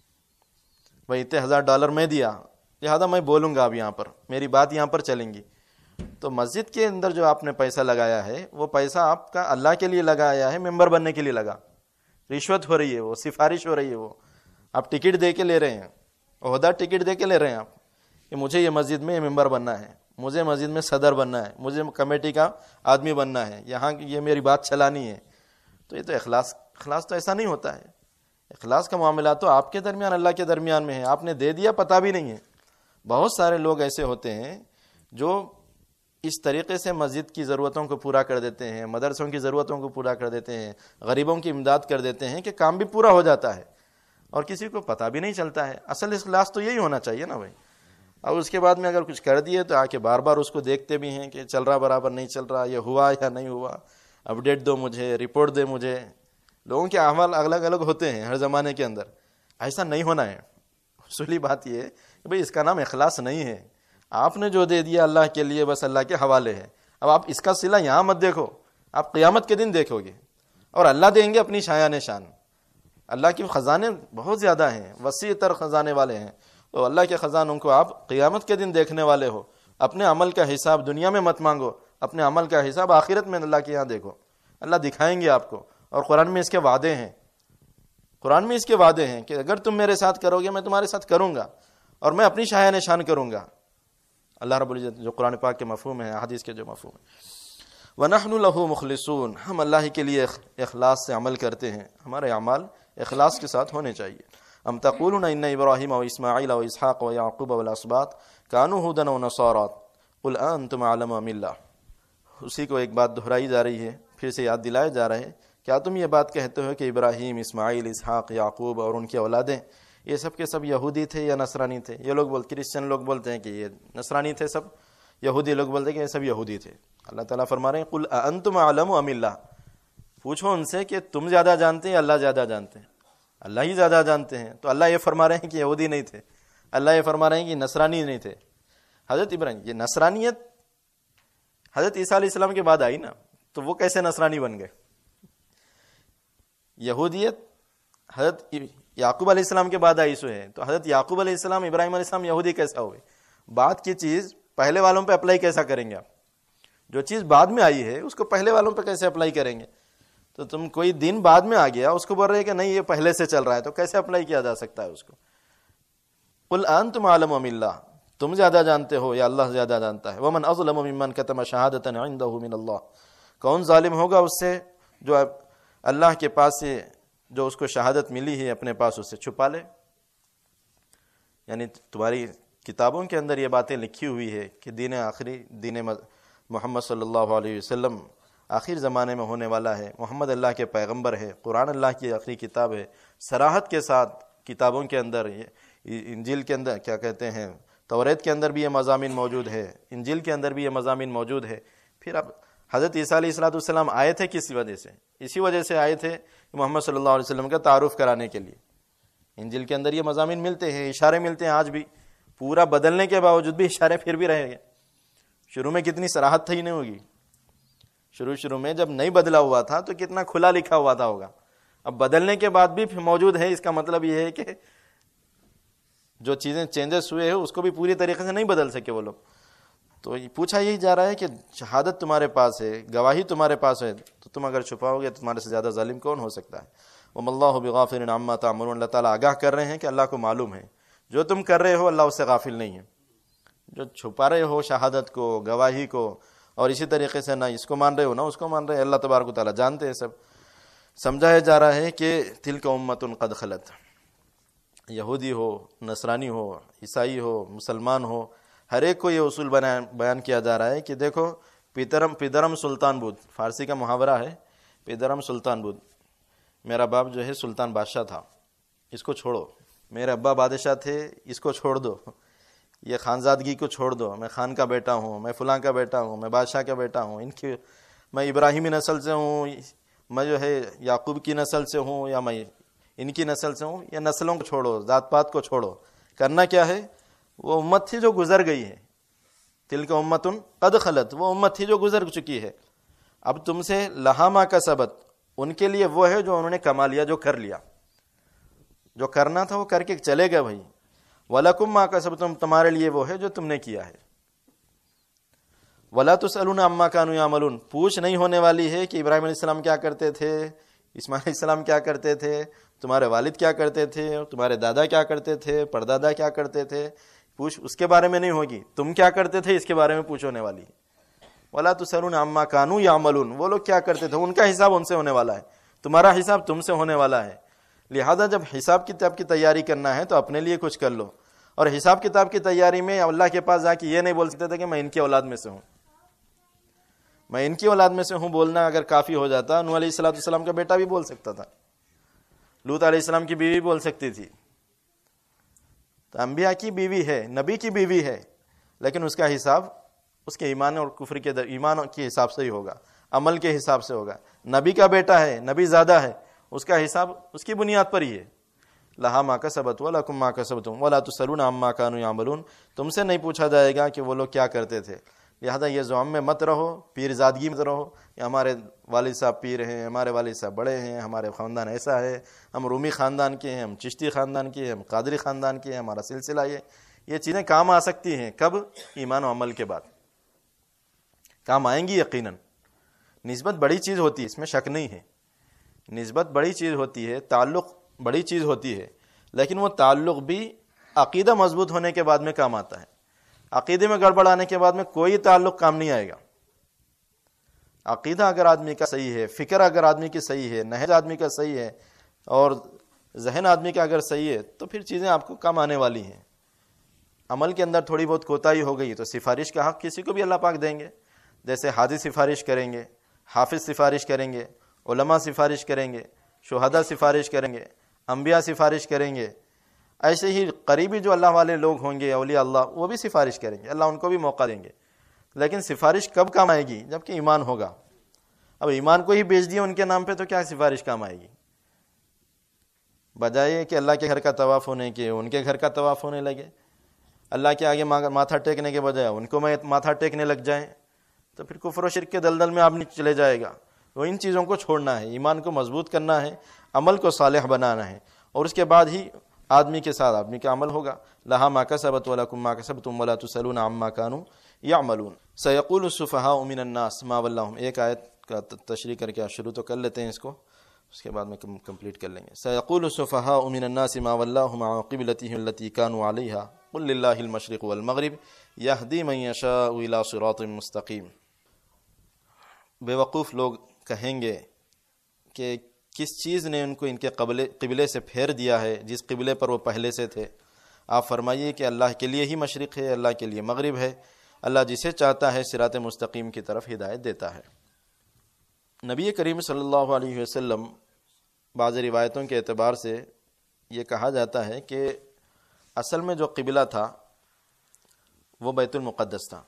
بھائی اتنے ہزار ڈالر میں دیا، لہٰذا میں بولوں گا اب یہاں پر، میری بات یہاں پر چلیں گی. تو مسجد کے اندر جو آپ نے پیسہ لگایا ہے وہ پیسہ آپ کا اللہ کے لیے لگایا ہے، ممبر بننے کے لیے لگا. رشوت ہو رہی ہے، وہ سفارش ہو رہی ہے، وہ آپ ٹکٹ دے کے لے رہے ہیں، عہدہ ٹکٹ دے کے لے رہے ہیں آپ کہ مجھے یہ مسجد میں یہ ممبر بننا ہے، مجھے مسجد میں صدر بننا ہے، مجھے کمیٹی کا آدمی بننا ہے، یہاں یہ میری بات چلانی ہے. تو یہ تو اخلاص اخلاص تو ایسا نہیں ہوتا ہے. اخلاص کا معاملہ تو آپ کے درمیان اللہ کے درمیان میں ہے. آپ نے دے دیا پتہ بھی نہیں ہے. بہت سارے لوگ ایسے ہوتے ہیں جو اس طریقے سے مسجد کی ضرورتوں کو پورا کر دیتے ہیں، مدرسوں کی ضرورتوں کو پورا کر دیتے ہیں، غریبوں کی امداد کر دیتے ہیں کہ کام بھی پورا ہو جاتا ہے اور کسی کو پتہ بھی نہیں چلتا ہے. اصل اخلاص تو یہی ہونا چاہیے نا بھائی. اور اس کے بعد میں اگر کچھ کر دیے تو آ کے بار بار اس کو دیکھتے بھی ہیں کہ چل رہا برابر نہیں چل رہا، یہ ہوا یا نہیں ہوا، اپڈیٹ دو مجھے، رپورٹ دے مجھے. لوگوں کے احوال الگ الگ ہوتے ہیں ہر زمانے کے اندر. ایسا نہیں ہونا ہے. اصولی بات یہ ہے کہ بھئی اس کا نام اخلاص نہیں ہے. آپ نے جو دے دیا اللہ کے لیے بس اللہ کے حوالے ہے. اب آپ اس کا صلہ یہاں مت دیکھو، آپ قیامت کے دن دیکھو گے، اور اللہ دیں گے اپنی شایان شان. اللہ کے خزانے بہت زیادہ ہیں، وسیع تر خزانے والے ہیں. تو اللہ کے خزانوں کو آپ قیامت کے دن دیکھنے والے ہو. اپنے عمل کا حساب دنیا میں مت مانگو، اپنے عمل کا حساب آخرت میں اللہ کے یہاں دیکھو. اللہ دکھائیں گے آپ کو. اور قرآن میں اس کے وعدے ہیں، قرآن میں اس کے وعدے ہیں کہ اگر تم میرے ساتھ کرو گے میں تمہارے ساتھ کروں گا اور میں اپنی شایان شان کروں گا. اللہ رب العزت جو قرآن پاک کے مفہوم ہے، حدیث کے جو مفہوم ہے. وَنَحْنُ لَهُ مُخْلِصُونَ، ہم اللہ کے لیے اخلاص سے عمل کرتے ہیں. ہمارے اعمال اخلاص کے ساتھ ہونے چاہیے. ام تقولون ان ابراہیم و اسماعیل و اسحاق و یعقوب والاسباط کانوا ھودا ونصارا قل انتم اعلم ام اللہ. اسی کو ایک بات دہرائی جا رہی ہے، پھر سے یاد دلائے جا رہے ہیں. کیا تم یہ بات کہتے ہو کہ ابراہیم، اسماعیل، اسحاق، یعقوب اور ان کی اولادیں یہ سب کے سب یہودی تھے یا نصرانی تھے؟ یہ لوگ بولتے، کرسچن لوگ بولتے ہیں کہ یہ نصرانی تھے سب، یہودی لوگ بولتے ہیں کہ یہ سب یہودی تھے. اللہ تعالیٰ فرما رہے ہیں قل انتم اعلم ام اللہ. پوچھو ان سے کہ تم زیادہ جانتے ہیں، اللہ زیادہ جانتے ہیں؟ اللہ ہی زیادہ جانتے ہیں. تو اللہ یہ فرما رہے ہیں کہ یہودی نہیں تھے، اللہ یہ فرما رہے ہیں کہ نصرانی نہیں تھے. حضرت ابراہیم، یہ نصرانیت حضرت عیسیٰ علیہ السلام کے بعد آئی نا، تو وہ کیسے نصرانی بن گئے؟ یہودیت حضرت یعقوب علیہ السلام کے بعد آئی سو ہے. تو حضرت یعقوب علیہ السلام، ابراہیم علیہ السلام یہودی کیسا ہوئے؟ بعد کی چیز پہلے والوں پہ اپلائی کیسا کریں گے آپ؟ جو چیز بعد میں آئی ہے اس کو پہلے والوں پہ کیسے اپلائی کریں گے؟ تو تم کوئی دن بعد میں آ گیا اس کو بول رہے کہ نہیں یہ پہلے سے چل رہا ہے، تو کیسے اپلائی کیا جا سکتا ہے اس کو؟ قل انتم اعلم ام اللہ، تم زیادہ جانتے ہو یا اللہ زیادہ جانتا ہے. ومن اظلم ممن کتم شہادۃ عنده من اللہ، کون ظالم ہوگا اس سے جو اللہ کے پاس سے جو اس کو شہادت ملی ہے اپنے پاس اسے چھپا لے. یعنی تمہاری کتابوں کے اندر یہ باتیں لکھی ہوئی ہے کہ دین آخری دین محمد صلی اللہ علیہ وسلم آخر زمانے میں ہونے والا ہے، محمد اللہ کے پیغمبر ہے، قرآن اللہ کی آخری کتاب ہے، صراحت کے ساتھ کتابوں کے اندر، انجیل کے اندر کیا کہتے ہیں، توریت کے اندر بھی یہ مضامین موجود ہے، انجیل کے اندر بھی یہ مضامین موجود ہے۔ پھر اب حضرت عیسیٰ علیہ الصلوۃ والسلام آئے تھے کس وجہ سے؟ اسی وجہ سے آئے تھے کہ محمد صلی اللہ علیہ وسلم کا تعارف کرانے کے لیے۔ انجیل کے اندر یہ مضامین ملتے ہیں، اشارے ملتے ہیں، آج بھی پورا بدلنے کے باوجود بھی اشارے پھر بھی رہے گے۔ شروع میں کتنی صراحت تھی نہیں ہوگی، شروع شروع میں جب نہیں بدلا ہوا تھا تو کتنا کھلا لکھا ہوا تھا ہوگا، اب بدلنے کے بعد بھی موجود ہے۔ اس کا مطلب یہ ہے کہ جو چیزیں چینجز ہوئے ہیں اس کو بھی پوری طریقے سے نہیں بدل سکے وہ لوگ۔ تو پوچھا یہی جا رہا ہے کہ شہادت تمہارے پاس ہے، گواہی تمہارے پاس ہے، تو تم اگر چھپاؤ گے تمہارے سے زیادہ ظالم کون ہو سکتا ہے؟ وَمَا اللَّهُ بِغَافِلٍ عَمَّا تَعْمَلُونَ، اللہ تعالیٰ آگاہ کر رہے ہیں کہ اللہ کو معلوم ہے جو تم کر رہے ہو، اللہ اس سے غافل نہیں ہے۔ جو چھپا رہے ہو شہادت کو، گواہی کو، اور اسی طریقے سے نہ اس کو مان رہے ہو نہ اس کو مان رہے، اللہ تبارک و تعالیٰ جانتے ہیں سب۔ سمجھایا جا رہا ہے کہ تِلْكَ أُمَّةٌ قَدْ خَلَتْ، یہودی ہو، نصرانی ہو، عیسائی ہو، مسلمان ہو، ہر ایک کو یہ اصول بیان کیا جا رہا ہے کہ دیکھو پیترم پیدرم سلطان بود، فارسی کا محاورہ ہے، پیدرم سلطان بود، میرا باپ جو ہے سلطان بادشاہ تھا، اس کو چھوڑو، میرے ابا بادشاہ تھے، اس کو چھوڑ دو، یہ خانزادگی کو چھوڑ دو، میں خان کا بیٹا ہوں، میں فلاں کا بیٹا ہوں، میں بادشاہ کا بیٹا ہوں، ان کی میں ابراہیمی نسل سے ہوں، میں جو ہے یعقوب کی نسل سے ہوں، یا میں ان کی نسل سے ہوں۔ یہ نسلوں کو چھوڑو، ذات پات کو چھوڑو، کرنا کیا ہے؟ وہ امت تھی جو گزر گئی ہے، تلک امت قد خلت، وہ امت تھی جو گزر چکی ہے، اب تم سے لہا ما کسبت، ان کے لیے وہ ہے جو انہوں نے کما لیا، جو کر لیا، جو کرنا تھا وہ کر کے چلے گئے بھائی۔ وَلَكُمْ مَا كَسَبْتُمْ، تمہارے لیے وہ ہے جو تم نے کیا ہے۔ وَلَا تُسْأَلُونَ عَمَّا كَانُوا يَعْمَلُونَ، پوچھ نہیں ہونے والی ہے کہ ابراہیم علیہ السلام کیا کرتے تھے، اسماعیل علیہ السلام کیا کرتے تھے، تمہارے والد کیا کرتے تھے، تمہارے دادا کیا کرتے تھے، پردادا کیا کرتے تھے، پوچھ اس کے بارے میں نہیں ہوگی، تم کیا کرتے تھے اس کے بارے میں پوچھ ہونے والی۔ وَلَا تُسْأَلُونَ عَمَّا كَانُوا يَعْمَلُونَ، وہ لوگ کیا کرتے تھے، ان کا حساب ان سے ہونے والا ہے، تمہارا حساب تم سے ہونے والا ہے۔ لہذا جب حساب کتاب کی تیاری کرنا ہے تو اپنے لیے کچھ کر لو، اور حساب کتاب کی تیاری میں اللہ کے پاس جا کے یہ نہیں بول سکتے تھے کہ میں ان کی اولاد میں سے ہوں، میں ان کی اولاد میں سے ہوں، بولنا اگر کافی ہو جاتا، نوح علیہ الصلوۃ والسلام کا بیٹا بھی بول سکتا تھا، لوط علیہ السلام کی بیوی بول سکتی تھی، تو انبیاء کی بیوی ہے، نبی کی بیوی ہے، لیکن اس کا حساب اس کے ایمان اور کفر کے ایمان کے حساب سے ہی ہوگا، عمل کے حساب سے ہوگا۔ نبی کا بیٹا ہے، نبی زیادہ ہے، اس کا حساب اس کی بنیاد پر ہی ہے۔ لہا ما کسبت ولکم ما کسبتم ولا تسألون عما كانوا يعملون، تم سے نہیں پوچھا جائے گا کہ وہ لوگ کیا کرتے تھے۔ لہذا یہ زعم میں مت رہو، پیر زادگی میں رہو، ہمارے والد صاحب پیر ہیں، ہمارے والد صاحب بڑے ہیں، ہمارے خاندان ایسا ہے، ہم رومی خاندان کے ہیں، ہم چشتی خاندان کے ہیں، ہم قادری خاندان کے ہیں، ہمارا سلسلہ یہ یہ چیزیں کام آ سکتی ہیں، کب؟ ایمان و عمل کے بعد کام آئیں گی یقیناً۔ نسبت بڑی چیز ہوتی ہے، اس میں شک نہیں ہے، نسبت بڑی چیز ہوتی ہے، تعلق بڑی چیز ہوتی ہے، لیکن وہ تعلق بھی عقیدہ مضبوط ہونے کے بعد میں کام آتا ہے۔ عقیدے میں گڑبڑ آنے کے بعد میں کوئی تعلق کام نہیں آئے گا۔ عقیدہ اگر آدمی کا صحیح ہے، فکر اگر آدمی کی صحیح ہے، نہج آدمی کا صحیح ہے، اور ذہن آدمی کا اگر صحیح ہے، تو پھر چیزیں آپ کو کام آنے والی ہیں۔ عمل کے اندر تھوڑی بہت کوتاہی ہو گئی تو سفارش کا حق کسی کو بھی اللہ پاک دیں گے، جیسے حاجی سفارش کریں گے، حافظ سفارش کریں گے، علماء سفارش کریں گے، شہداء سفارش کریں گے، انبیاء سفارش کریں گے، ایسے ہی قریبی جو اللہ والے لوگ ہوں گے، اولیاء اللہ، وہ بھی سفارش کریں گے، اللہ ان کو بھی موقع دیں گے۔ لیکن سفارش کب کام آئے گی؟ جب کہ ایمان ہوگا۔ اب ایمان کو ہی بیچ دیا ان کے نام پہ تو کیا سفارش کام آئے گی؟ بجائے کہ اللہ کے گھر کا طواف ہونے کے ان کے گھر کا طواف ہونے لگے، اللہ کے آگے ماتھا ٹیکنے کے بجائے ان کو ماتھا ٹیکنے لگ جائیں، تو پھر کفر و شرک کے دلدل میں آدمی چلے جائے گا۔ وہ ان چیزوں کو چھوڑنا ہے، ایمان کو مضبوط کرنا ہے، عمل کو صالح بنانا ہے، اور اس کے بعد ہی آدمی کے ساتھ آدمی کا عمل ہوگا۔ لہا ما کسبت ولکم ما کسبتم ولا تسألون عما كانوا يعملون۔ سيقول السفهاء من الناس ما ولاهم، ایک آیت کا تشریح کر کے شروع تو کر لیتے ہیں اس کو، اس کے بعد میں کمپلیٹ کر لیں گے۔ سيقول السفهاء من الناس ما ولاهم عن قبلتهم التي كانوا عليها قل لله المشرق والمغرب يهدي من يشاء الى صراط مستقيم۔ بے وقوف لوگ کہیں گے کہ کس چیز نے ان کو ان کے قبلے قبلے سے پھیر دیا ہے، جس قبلے پر وہ پہلے سے تھے۔ آپ فرمائیے کہ اللہ کے لیے ہی مشرق ہے، اللہ کے لیے مغرب ہے، اللہ جسے چاہتا ہے صراط مستقیم کی طرف ہدایت دیتا ہے۔ نبی کریم صلی اللہ علیہ وسلم بعض روایتوں کے اعتبار سے یہ کہا جاتا ہے کہ اصل میں جو قبلہ تھا وہ بیت المقدس تھا،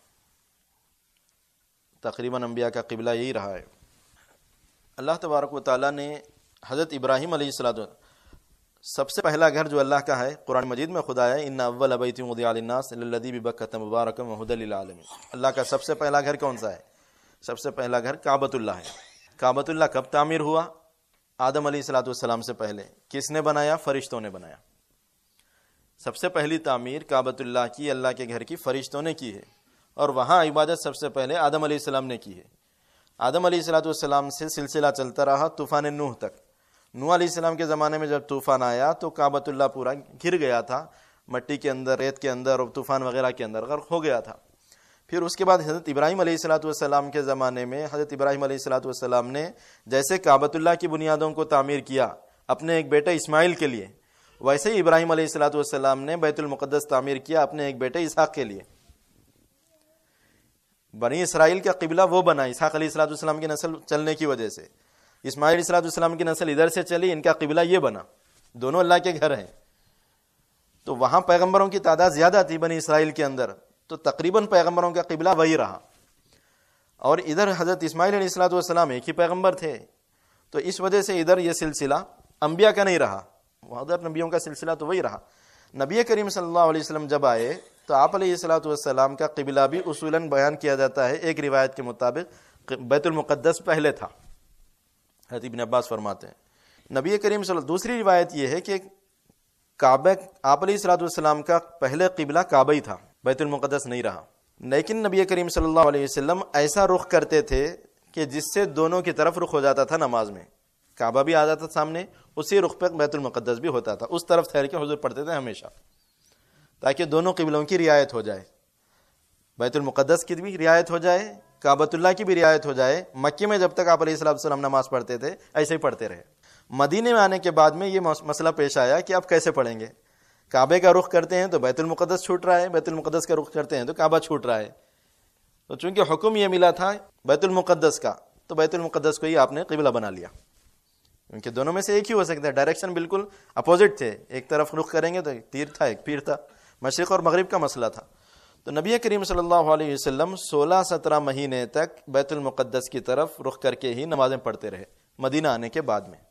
تقریباً انبیاء کا قبلہ یہی رہا ہے۔ اللہ تبارک و تعالیٰ نے حضرت ابراہیم علیہ السلام سب سے پہلا گھر جو اللہ کا ہے، قرآن مجید میں خدا ہے ان اول بیت وضع للناس للذی ببکۃ مبارکا وہدی للعالمین، اللہ کا سب سے پہلا گھر کون سا ہے؟ سب سے پہلا گھر کعبۃ اللہ ہے۔ کعبۃ اللہ کب تعمیر ہوا؟ آدم علیہ الصلوۃ والسلام سے پہلے۔ کس نے بنایا؟ فرشتوں نے بنایا۔ سب سے پہلی تعمیر کعبۃ اللہ کی، اللہ کے گھر کی، فرشتوں نے کی ہے، اور وہاں عبادت سب سے پہلے آدم علیہ السلام نے کی ہے۔ آدم علیہ الصلوۃ والسلام سے سلسلہ چلتا رہا طوفان نوح تک۔ نوح علیہ السلام کے زمانے میں جب طوفان آیا تو کعبۃ اللہ پورا گر گیا تھا، مٹی کے اندر، ریت کے اندر اور طوفان وغیرہ کے اندر غرق ہو گیا تھا۔ پھر اس کے بعد حضرت ابراہیم علیہ الصلوۃ والسلام کے زمانے میں حضرت ابراہیم علیہ الصلوۃ والسلام نے جیسے کعبۃ اللہ کی بنیادوں کو تعمیر کیا اپنے ایک بیٹے اسماعیل کے لیے، ویسے ہی ابراہیم علیہ الصلوۃ والسلام نے بیت المقدس تعمیر کیا اپنے ایک بیٹے اسحاق کے لیے۔ بنی اسرائیل کا قبلہ وہ بنا اسحاق علیہ الصلوۃ والسلام کی نسل چلنے کی وجہ سے، اسماعیل علیہ الصلوۃ والسلام کی نسل ادھر سے چلی، ان کا قبلہ یہ بنا، دونوں اللہ کے گھر ہیں۔ تو وہاں پیغمبروں کی تعداد زیادہ تھی بنی اسرائیل کے اندر، تو تقریباً پیغمبروں کا قبلہ وہی رہا، اور ادھر حضرت اسماعیل علیہ الصلوۃ والسلام ایک ہی پیغمبر تھے، تو اس وجہ سے ادھر یہ سلسلہ انبیاء کا نہیں رہا، ادھر نبیوں کا سلسلہ تو وہی رہا۔ نبی کریم صلی اللہ علیہ وسلم جب آئے تو آپ علیہ الصلوۃ والسلام کا قبلہ بھی اصولاً بیان کیا جاتا ہے، ایک روایت کے مطابق بیت المقدس پہلے تھا، حضرت ابن عباس فرماتے ہیں۔ نبی کریم صلی اللہ دوسری روایت یہ ہے کہ کعبہ، آپ علیہ الصلوۃ والسلام کا پہلے قبلہ کعبہ ہی تھا، بیت المقدس نہیں رہا، لیکن نبی کریم صلی اللہ علیہ وسلم ایسا رخ کرتے تھے کہ جس سے دونوں کی طرف رخ ہو جاتا تھا نماز میں، کعبہ بھی آ جاتا سامنے، اسی رخ پہ بیت المقدس بھی ہوتا تھا، اس طرف ٹھہر کے حضور پڑھتے تھے ہمیشہ، تاکہ دونوں قبلوں کی رعایت ہو جائے، بیت المقدس کی بھی رعایت ہو جائے، کعبۃ اللہ کی بھی رعایت ہو جائے۔ مکے میں جب تک آپ علیہ الصلوۃ والسلام نماز پڑھتے تھے ایسے ہی پڑھتے رہے۔ مدینے میں آنے کے بعد میں یہ مسئلہ پیش آیا کہ اب کیسے پڑھیں گے، کعبے کا رخ کرتے ہیں تو بیت المقدس چھوٹ رہا ہے، بیت المقدس کا رخ کرتے ہیں تو کعبہ چھوٹ رہا ہے، تو چونکہ حکم یہ ملا تھا بیت المقدس کا، تو بیت المقدس کو ہی آپ نے قبلہ بنا لیا، کیونکہ دونوں میں سے ایک ہی ہو سکتا ہے، ڈائریکشن بالکل اپوزٹ تھے، ایک طرف رخ کریں گے تو ایک تیر تھا ایک پیر تھا، مشرق اور مغرب کا مسئلہ تھا۔ تو نبی کریم صلی اللہ علیہ وسلم سولہ سترہ مہینے تک بیت المقدس کی طرف رخ کر کے ہی نمازیں پڑھتے رہے مدینہ آنے کے بعد میں،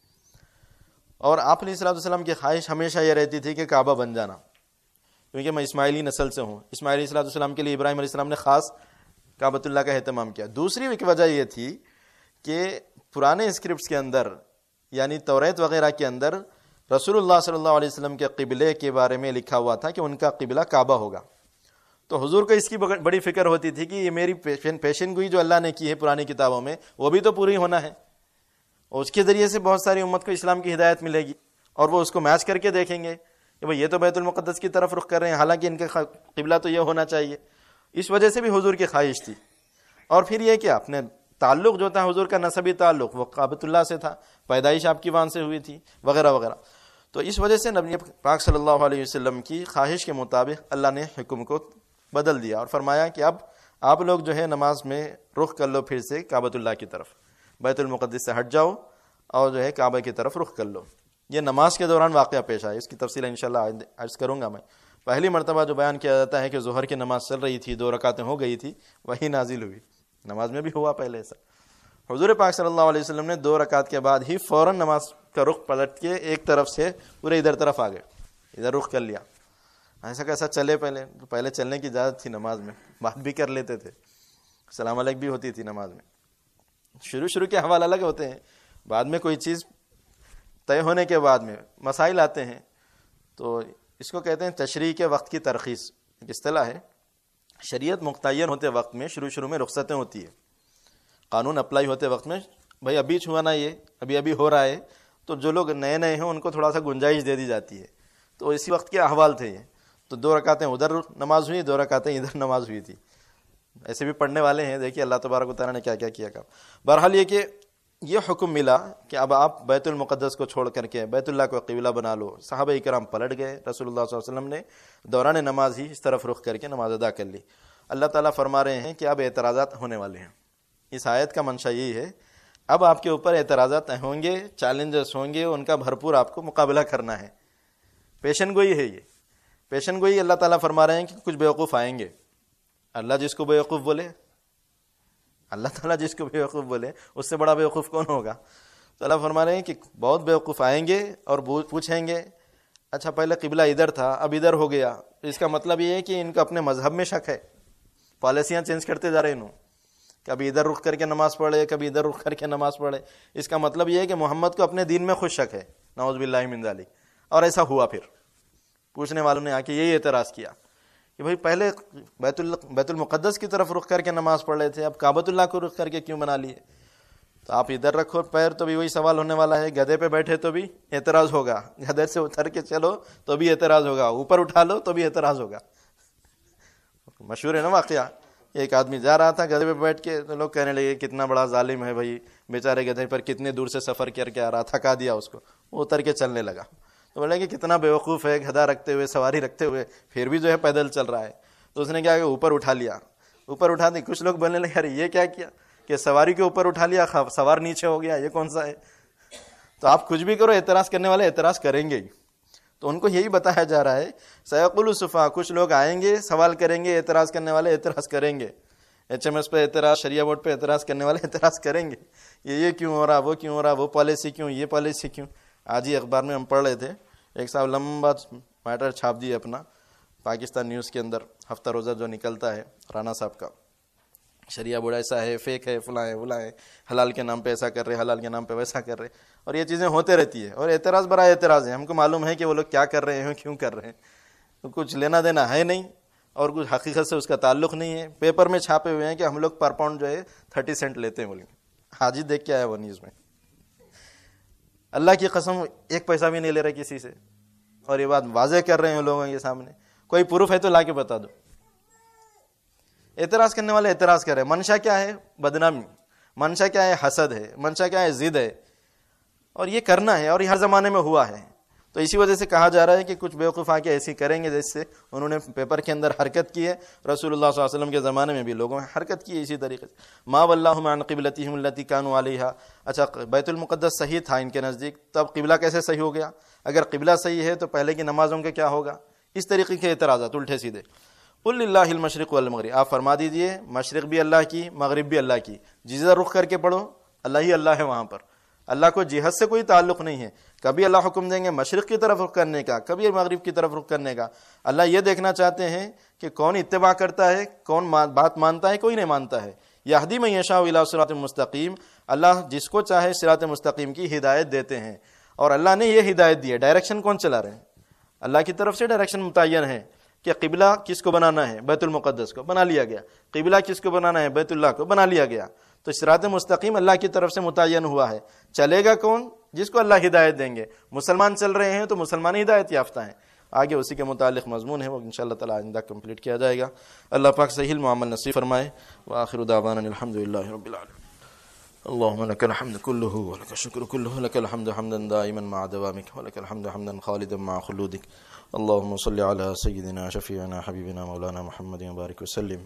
اور آپ علیہ الصلوۃ والسلام کی خواہش ہمیشہ یہ رہتی تھی کہ کعبہ بن جانا، کیونکہ میں اسماعیلی نسل سے ہوں۔ اسماعیل علیہ الصلوۃ والسلام کے لیے ابراہیم علیہ السلام نے خاص کعبۃ اللہ کا اہتمام کیا۔ دوسری ایک وجہ یہ تھی کہ پرانے اسکرپٹس کے اندر، یعنی توریت وغیرہ کے اندر، رسول اللہ صلی اللہ علیہ وسلم کے قبلے کے بارے میں لکھا ہوا تھا کہ ان کا قبلہ کعبہ ہوگا، تو حضور کو اس کی بڑی فکر ہوتی تھی کہ یہ میری پیشن گوئی جو اللہ نے کی ہے پرانی کتابوں میں وہ بھی تو پوری ہونا ہے، اور اس کے ذریعے سے بہت ساری امت کو اسلام کی ہدایت ملے گی، اور وہ اس کو میچ کر کے دیکھیں گے کہ بھئی یہ تو بیت المقدس کی طرف رخ کر رہے ہیں، حالانکہ ان کا قبلہ تو یہ ہونا چاہیے۔ اس وجہ سے بھی حضور کی خواہش تھی، اور پھر یہ کہ اپنے تعلق جو تھا حضور کا نسبی تعلق وہ کعبۃ اللہ سے تھا، پیدائش آپ کی وہاں سے ہوئی تھی وغیرہ وغیرہ، تو اس وجہ سے نبی پاک صلی اللہ علیہ وسلم کی خواہش کے مطابق اللہ نے حکم کو بدل دیا اور فرمایا کہ اب آپ لوگ جو ہے نماز میں رخ کر لو پھر سے کعبۃ اللہ کی طرف، بیت المقدس سے ہٹ جاؤ اور جو ہے کعبہ کی طرف رخ کر لو۔ یہ نماز کے دوران واقعہ پیش آیا، اس کی تفصیل انشاءاللہ عرض کروں گا میں۔ پہلی مرتبہ جو بیان کیا جاتا ہے کہ ظہر کی نماز چل رہی تھی، دو رکعتیں ہو گئی تھی، وہی نازل ہوئی، نماز میں بھی ہوا پہلے ایسا۔ حضور پاک صلی اللہ علیہ وسلم نے دو رکعت کے بعد ہی فوراً نماز کا رخ پلٹ کے ایک طرف سے پورے ادھر طرف آ گئے، ادھر رخ کر لیا۔ ایسا کیسا چلے، پہلے پہلے چلنے کی اجازت تھی نماز میں، بات بھی کر لیتے تھے، سلام علیک بھی ہوتی تھی نماز میں۔ شروع شروع کے حوال الگ ہوتے ہیں، بعد میں کوئی چیز طے ہونے کے بعد میں مسائل آتے ہیں، تو اس کو کہتے ہیں تشریع کے وقت کی ترخیص، ایک اصطلاح ہے۔ شریعت متعین ہوتے وقت میں شروع شروع میں رخصتیں ہوتی ہے، قانون اپلائی ہوتے وقت میں بھائی ابھی چھوانا، یہ ابھی ابھی ہو رہا ہے، تو جو لوگ نئے نئے ہیں ان کو تھوڑا سا گنجائش دے دی جاتی ہے، تو اسی وقت کے احوال تھے یہ۔ تو دو رکعتیں ادھر نماز ہوئی، دو رکعتیں ادھر نماز ہوئی تھی، ایسے بھی پڑھنے والے ہیں، دیکھیے اللہ تبارک و تعالیٰ نے کیا کیا کیا کام۔ بہرحال یہ کہ یہ حکم ملا کہ اب آپ بیت المقدس کو چھوڑ کر کے بیت اللہ کو قبلہ بنا لو، صحابہ کرام پلٹ گئے، رسول اللہ صلی اللہ علیہ وسلم نے دوران نماز ہی اس طرف رخ کر کے نماز ادا کر لی۔ اللہ تعالیٰ فرما رہے ہیں کہ اب اعتراضات ہونے والے ہیں۔ اس آیت کا منشا یہی ہے، اب آپ کے اوپر اعتراضات ہوں گے، چیلنجز ہوں گے، ان کا بھرپور آپ کو مقابلہ کرنا ہے۔ پیشن گوئی ہے، یہ پیشن گوئی اللہ تعالیٰ فرما رہے ہیں کہ کچھ بیوقوف آئیں گے۔ اللہ جس کو بیوقوف بولے، اللہ تعالیٰ جس کو بیوقوف بولے اس سے بڑا بیوقوف کون ہوگا؟ تو اللہ فرما رہے ہیں کہ بہت بیوقوف آئیں گے اور پوچھیں گے اچھا پہلے قبلہ ادھر تھا اب ادھر ہو گیا، اس کا مطلب یہ ہے کہ ان کا اپنے مذہب میں شک ہے، پالیسیاں چینج کرتے جا رہے ہیں، کبھی ادھر رخ کر کے نماز پڑھے، کبھی ادھر رخ کر کے نماز پڑھے۔ اس کا مطلب یہ ہے کہ محمد کو اپنے دین میں خود شک ہے، نعوذ باللہ من ذالک۔ اور ایسا ہوا، پھر پوچھنے والوں نے آ کے یہی اعتراض کیا کہ بھائی پہلے بیت بیت المقدس کی طرف رخ کر کے نماز پڑھ رہے تھے، اب کعبۃ اللہ کو رخ کر کے کیوں بنا لیے؟ تو آپ ادھر رکھو پیر تو بھی وہی سوال ہونے والا ہے، گدھے پہ بیٹھے تو بھی اعتراض ہوگا، گدھے سے اتر کے چلو تو بھی اعتراض ہوگا، اوپر اٹھا لو تو بھی اعتراض ہوگا۔ مشہور ہے نا واقعہ، ایک آدمی جا رہا تھا گدھے پہ بیٹھ کے، تو لوگ کہنے لگے کتنا بڑا ظالم ہے بھائی، بیچارے گدھے پر کتنے دور سے سفر کر کے آ رہا، تھکا دیا اس کو، وہ اتر کے چلنے لگا۔ تو بولے کہ کتنا بیوقوف ہے، گدھا رکھتے ہوئے، سواری رکھتے ہوئے، پھر بھی جو ہے پیدل چل رہا ہے۔ تو اس نے کیا کہ اوپر اٹھا لیا، اوپر اٹھا دی۔ کچھ لوگ بولنے لگے ارے یہ کیا کیا کہ سواری کے اوپر اٹھا لیا، سوار نیچے ہو گیا، یہ کون سا ہے؟ تو آپ کچھ بھی کرو، اعتراض کرنے والے اعتراض کریں گے ہی۔ تو ان کو یہی بتایا جا رہا ہے سیقول الصفا، کچھ لوگ آئیں گے، سوال کریں گے، اعتراض کرنے والے اعتراض کریں گے، ایچ ایم ایس پہ اعتراض، شریعہ بورڈ پہ اعتراض کرنے والے اعتراض کریں گے، یہ یہ کیوں ہو رہا، وہ کیوں ہو رہا، وہ پالیسی کیوں، یہ پالیسی کیوں۔ آج ہی اخبار میں ہم پڑھ رہے تھے، ایک صاحب لمبا میٹر چھاپ دیے اپنا پاکستان نیوز کے اندر، ہفتہ روزہ جو نکلتا ہے رانا صاحب کا، شریعہ بورڈ ایسا ہے، فیک ہے، فلاں ہے فلاں ہے، حلال کے نام پہ ایسا کر رہے، حلال کے نام پہ ویسا کر رہے، اور یہ چیزیں ہوتے رہتی ہے، اور اعتراض برائے اعتراض ہے۔ ہم کو معلوم ہے کہ وہ لوگ کیا کر رہے ہیں، کیوں کر رہے ہیں، کچھ لینا دینا ہے نہیں، اور کچھ حقیقت سے اس کا تعلق نہیں ہے۔ پیپر میں چھاپے ہوئے ہیں کہ ہم لوگ پر پاؤنڈ جو ہے تھرٹی سینٹ لیتے ہیں، بولیں حاجی ہی دیکھ کے آیا وہ نیوز میں۔ اللہ کی قسم ایک پیسہ بھی نہیں لے رہے کسی سے، اور یہ بات واضح کر رہے ہیں لوگوں کے سامنے۔ کوئی پروف ہے تو لا کے بتا دو۔ اعتراض کرنے والے اعتراض کر رہے ہیں، منشا کیا ہے؟ بدنامی، منشا کیا ہے؟ حسد ہے، منشا کیا ہے؟ ضد ہے، اور یہ کرنا ہے، اور یہ ہر زمانے میں ہوا ہے۔ تو اسی وجہ سے کہا جا رہا ہے کہ کچھ بیوقوف آ کے ایسی کریں گے جیسے انہوں نے پیپر کے اندر حرکت کی ہے، رسول اللہ صلی اللہ علیہ وسلم کے زمانے میں بھی لوگوں نے حرکت کی ہے اسی طریقے سے۔ ما واللہم عن قبلتہم التی کانوا علیہا، اچھا بیت المقدس صحیح تھا ان کے نزدیک، تب قبلہ کیسے صحیح ہو گیا؟ اگر قبلہ صحیح ہے تو پہلے کی نمازوں کا کیا ہوگا؟ اس طریقے کے اعتراضات الٹے سیدھے۔ قل للہ المشرق والمغرب، آپ فرما دیجئے مشرق بھی اللہ کی، مغرب بھی اللہ کی، جدھر رخ کر کے پڑھو اللہ ہی اللہ ہے وہاں پر، اللہ کو جہت سے کوئی تعلق نہیں ہے۔ کبھی اللہ حکم دیں گے مشرق کی طرف رخ کرنے کا، کبھی مغرب کی طرف رخ کرنے کا۔ اللہ یہ دیکھنا چاہتے ہیں کہ کون اتباع کرتا ہے، کون بات مانتا ہے، کوئی نہیں مانتا ہے۔ یہدی من یشاء الی صراط مستقیم، اللہ جس کو چاہے صراط مستقیم کی ہدایت دیتے ہیں، اور اللہ نے یہ ہدایت دی ہے۔ ڈائریکشن کون چلا رہے ہیں؟ اللہ کی طرف سے ڈائریکشن متعین ہے کہ قبلہ کس کو بنانا ہے؟ بیت المقدس کو بنا لیا گیا۔ قبلہ کس کو بنانا ہے؟ بیت اللہ کو بنا لیا گیا۔ تو صراط مستقیم اللہ کی طرف سے متعین ہوا ہے۔ چلے گا کون؟ جس کو اللہ ہدایت دیں گے۔ مسلمان چل رہے ہیں تو مسلمان ہدایت یافتہ ہیں۔ آگے اسی کے متعلق مضمون ہے، وہ انشاءاللہ تعالی آئندہ کمپلیٹ کیا جائے گا۔ اللہ پاک صحیح المعامل نصیب فرمائے۔ وآخر دعوانا الحمدللہ رب العالمین۔ اللهم لك الحمد كله ولك الشكر كله، لك الحمد حمدا دائما مع دوامك، ولك الحمد حمدا خالدا مع خلودك۔ اللهم صل على سيدنا شفيعنا حبيبنا مولانا محمد وبارك وسلم۔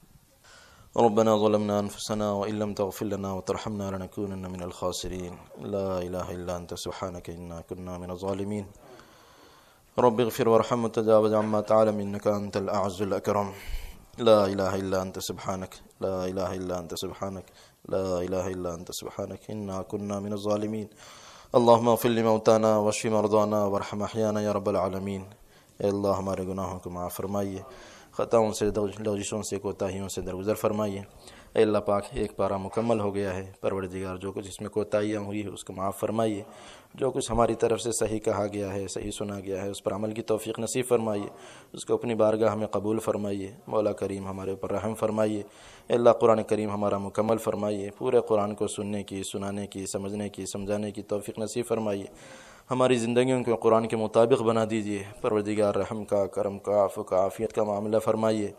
ربنا ظلمنا أنفسنا وإن لم تغفر لنا وترحمنا لنكونن من الخاسرين، لا إله إلا أنت سبحانك إنا كنا من الظالمين۔ رب اغفر وارحم وتجاوز عما تعلم إنك أنت الأعز الأكرم، لا إله إلا أنت سبحانك، لا إله إلا أنت سبحانك، لا إله إلا أنت سبحانك إنا كنا من الظالمين۔ اللهم اغفر لموتانا واشف مرضانا وارحم أحيانا یا رب العالمین۔ اے اللہ ہمارے گناہوں کو معاف فرمائیے، خطاؤں سے، لغزشوں سے، کوتاہیوں سے درگزر فرمائیے۔ اے اللہ پاک، ایک پارہ مکمل ہو گیا ہے، پروردگار جو کچھ اس میں کوتاہیاں ہوئی ہے اس کو معاف فرمائیے، جو کچھ ہماری طرف سے صحیح کہا گیا ہے، صحیح سنا گیا ہے، اس پر عمل کی توفیق نصیب فرمائیے، اس کو اپنی بارگاہ میں قبول فرمائیے۔ مولا کریم ہمارے اوپر رحم فرمائیے۔ اے اللہ قرآن کریم ہمارا مکمل فرمائیے، پورے قرآن کو سننے کی، سنانے کی، سمجھنے کی، سمجھانے کی توفیق نصیب فرمائیے۔ ہماری زندگیوں کو قرآن کے مطابق بنا دیجیے۔ پروردگار رحم کا، کرم کا، عفو کا، عافیت کا معاملہ فرمائیے۔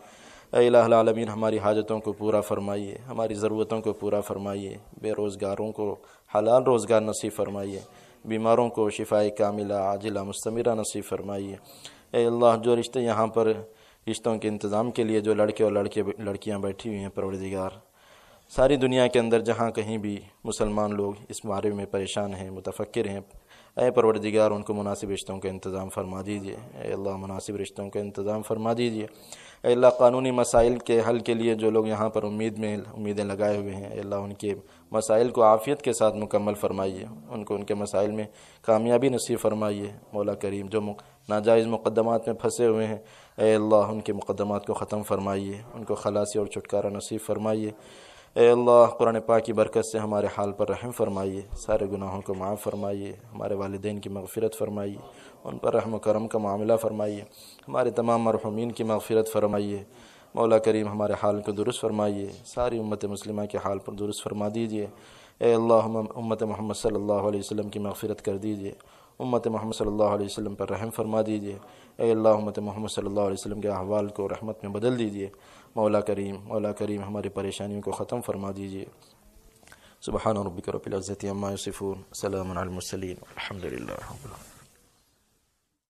اے الہ العالمین ہماری حاجتوں کو پورا فرمائیے، ہماری ضرورتوں کو پورا فرمائیے، بے روزگاروں کو حلال روزگار نصیب فرمائیے، بیماروں کو شفائے کاملہ عاجلہ مستمرہ نصیب فرمائیے۔ اے اللہ جو رشتے یہاں پر رشتوں کے انتظام کے لیے جو لڑکے اور لڑکے لڑکیاں بیٹھی ہوئی ہیں پروردگار، ساری دنیا کے اندر جہاں کہیں بھی مسلمان لوگ اس بارے میں پریشان ہیں، متفکر ہیں، اے پروردگار ان کو مناسب رشتوں کا انتظام فرما دیجیے۔ اے اللہ مناسب رشتوں کا انتظام فرما دیجیے۔ اے اللہ قانونی مسائل کے حل کے لیے جو لوگ یہاں پر امید میں امیدیں لگائے ہوئے ہیں، اے اللہ ان کے مسائل کو عافیت کے ساتھ مکمل فرمائیے، ان کو ان کے مسائل میں کامیابی نصیب فرمائیے۔ مولا کریم جو ناجائز مقدمات میں پھنسے ہوئے ہیں، اے اللہ ان کے مقدمات کو ختم فرمائیے، ان کو خلاصی اور چھٹکارا نصیب فرمائیے۔ اے اللہ قرآن پاک کی برکت سے ہمارے حال پر رحم فرمائیے، سارے گناہوں کو معاف فرمائیے، ہمارے والدین کی مغفرت فرمائیے، ان پر رحم و کرم کا معاملہ فرمائیے، ہمارے تمام مرحومین کی مغفرت فرمائیے۔ مولا کریم ہمارے حال کو درست فرمائیے، ساری امت مسلمہ کے حال پر درست فرما دیجیے۔ اے اللہ امت محمد صلی اللہ علیہ وسلم کی مغفرت کر دیجیے، امت محمد صلی اللہ علیہ وسلم پر رحم فرما دیجیے۔ اے اللہ امت محمد صلی اللہ علیہ وسلم کے احوال کو رحمت میں بدل دیجیے۔ مولا کریم مولا کریم ہماری پریشانیوں کو ختم فرما دیجیے۔ سبحان ربک رب العزت عما یصفون، سلام علی المرسلین، الحمد للہ رب العالمین۔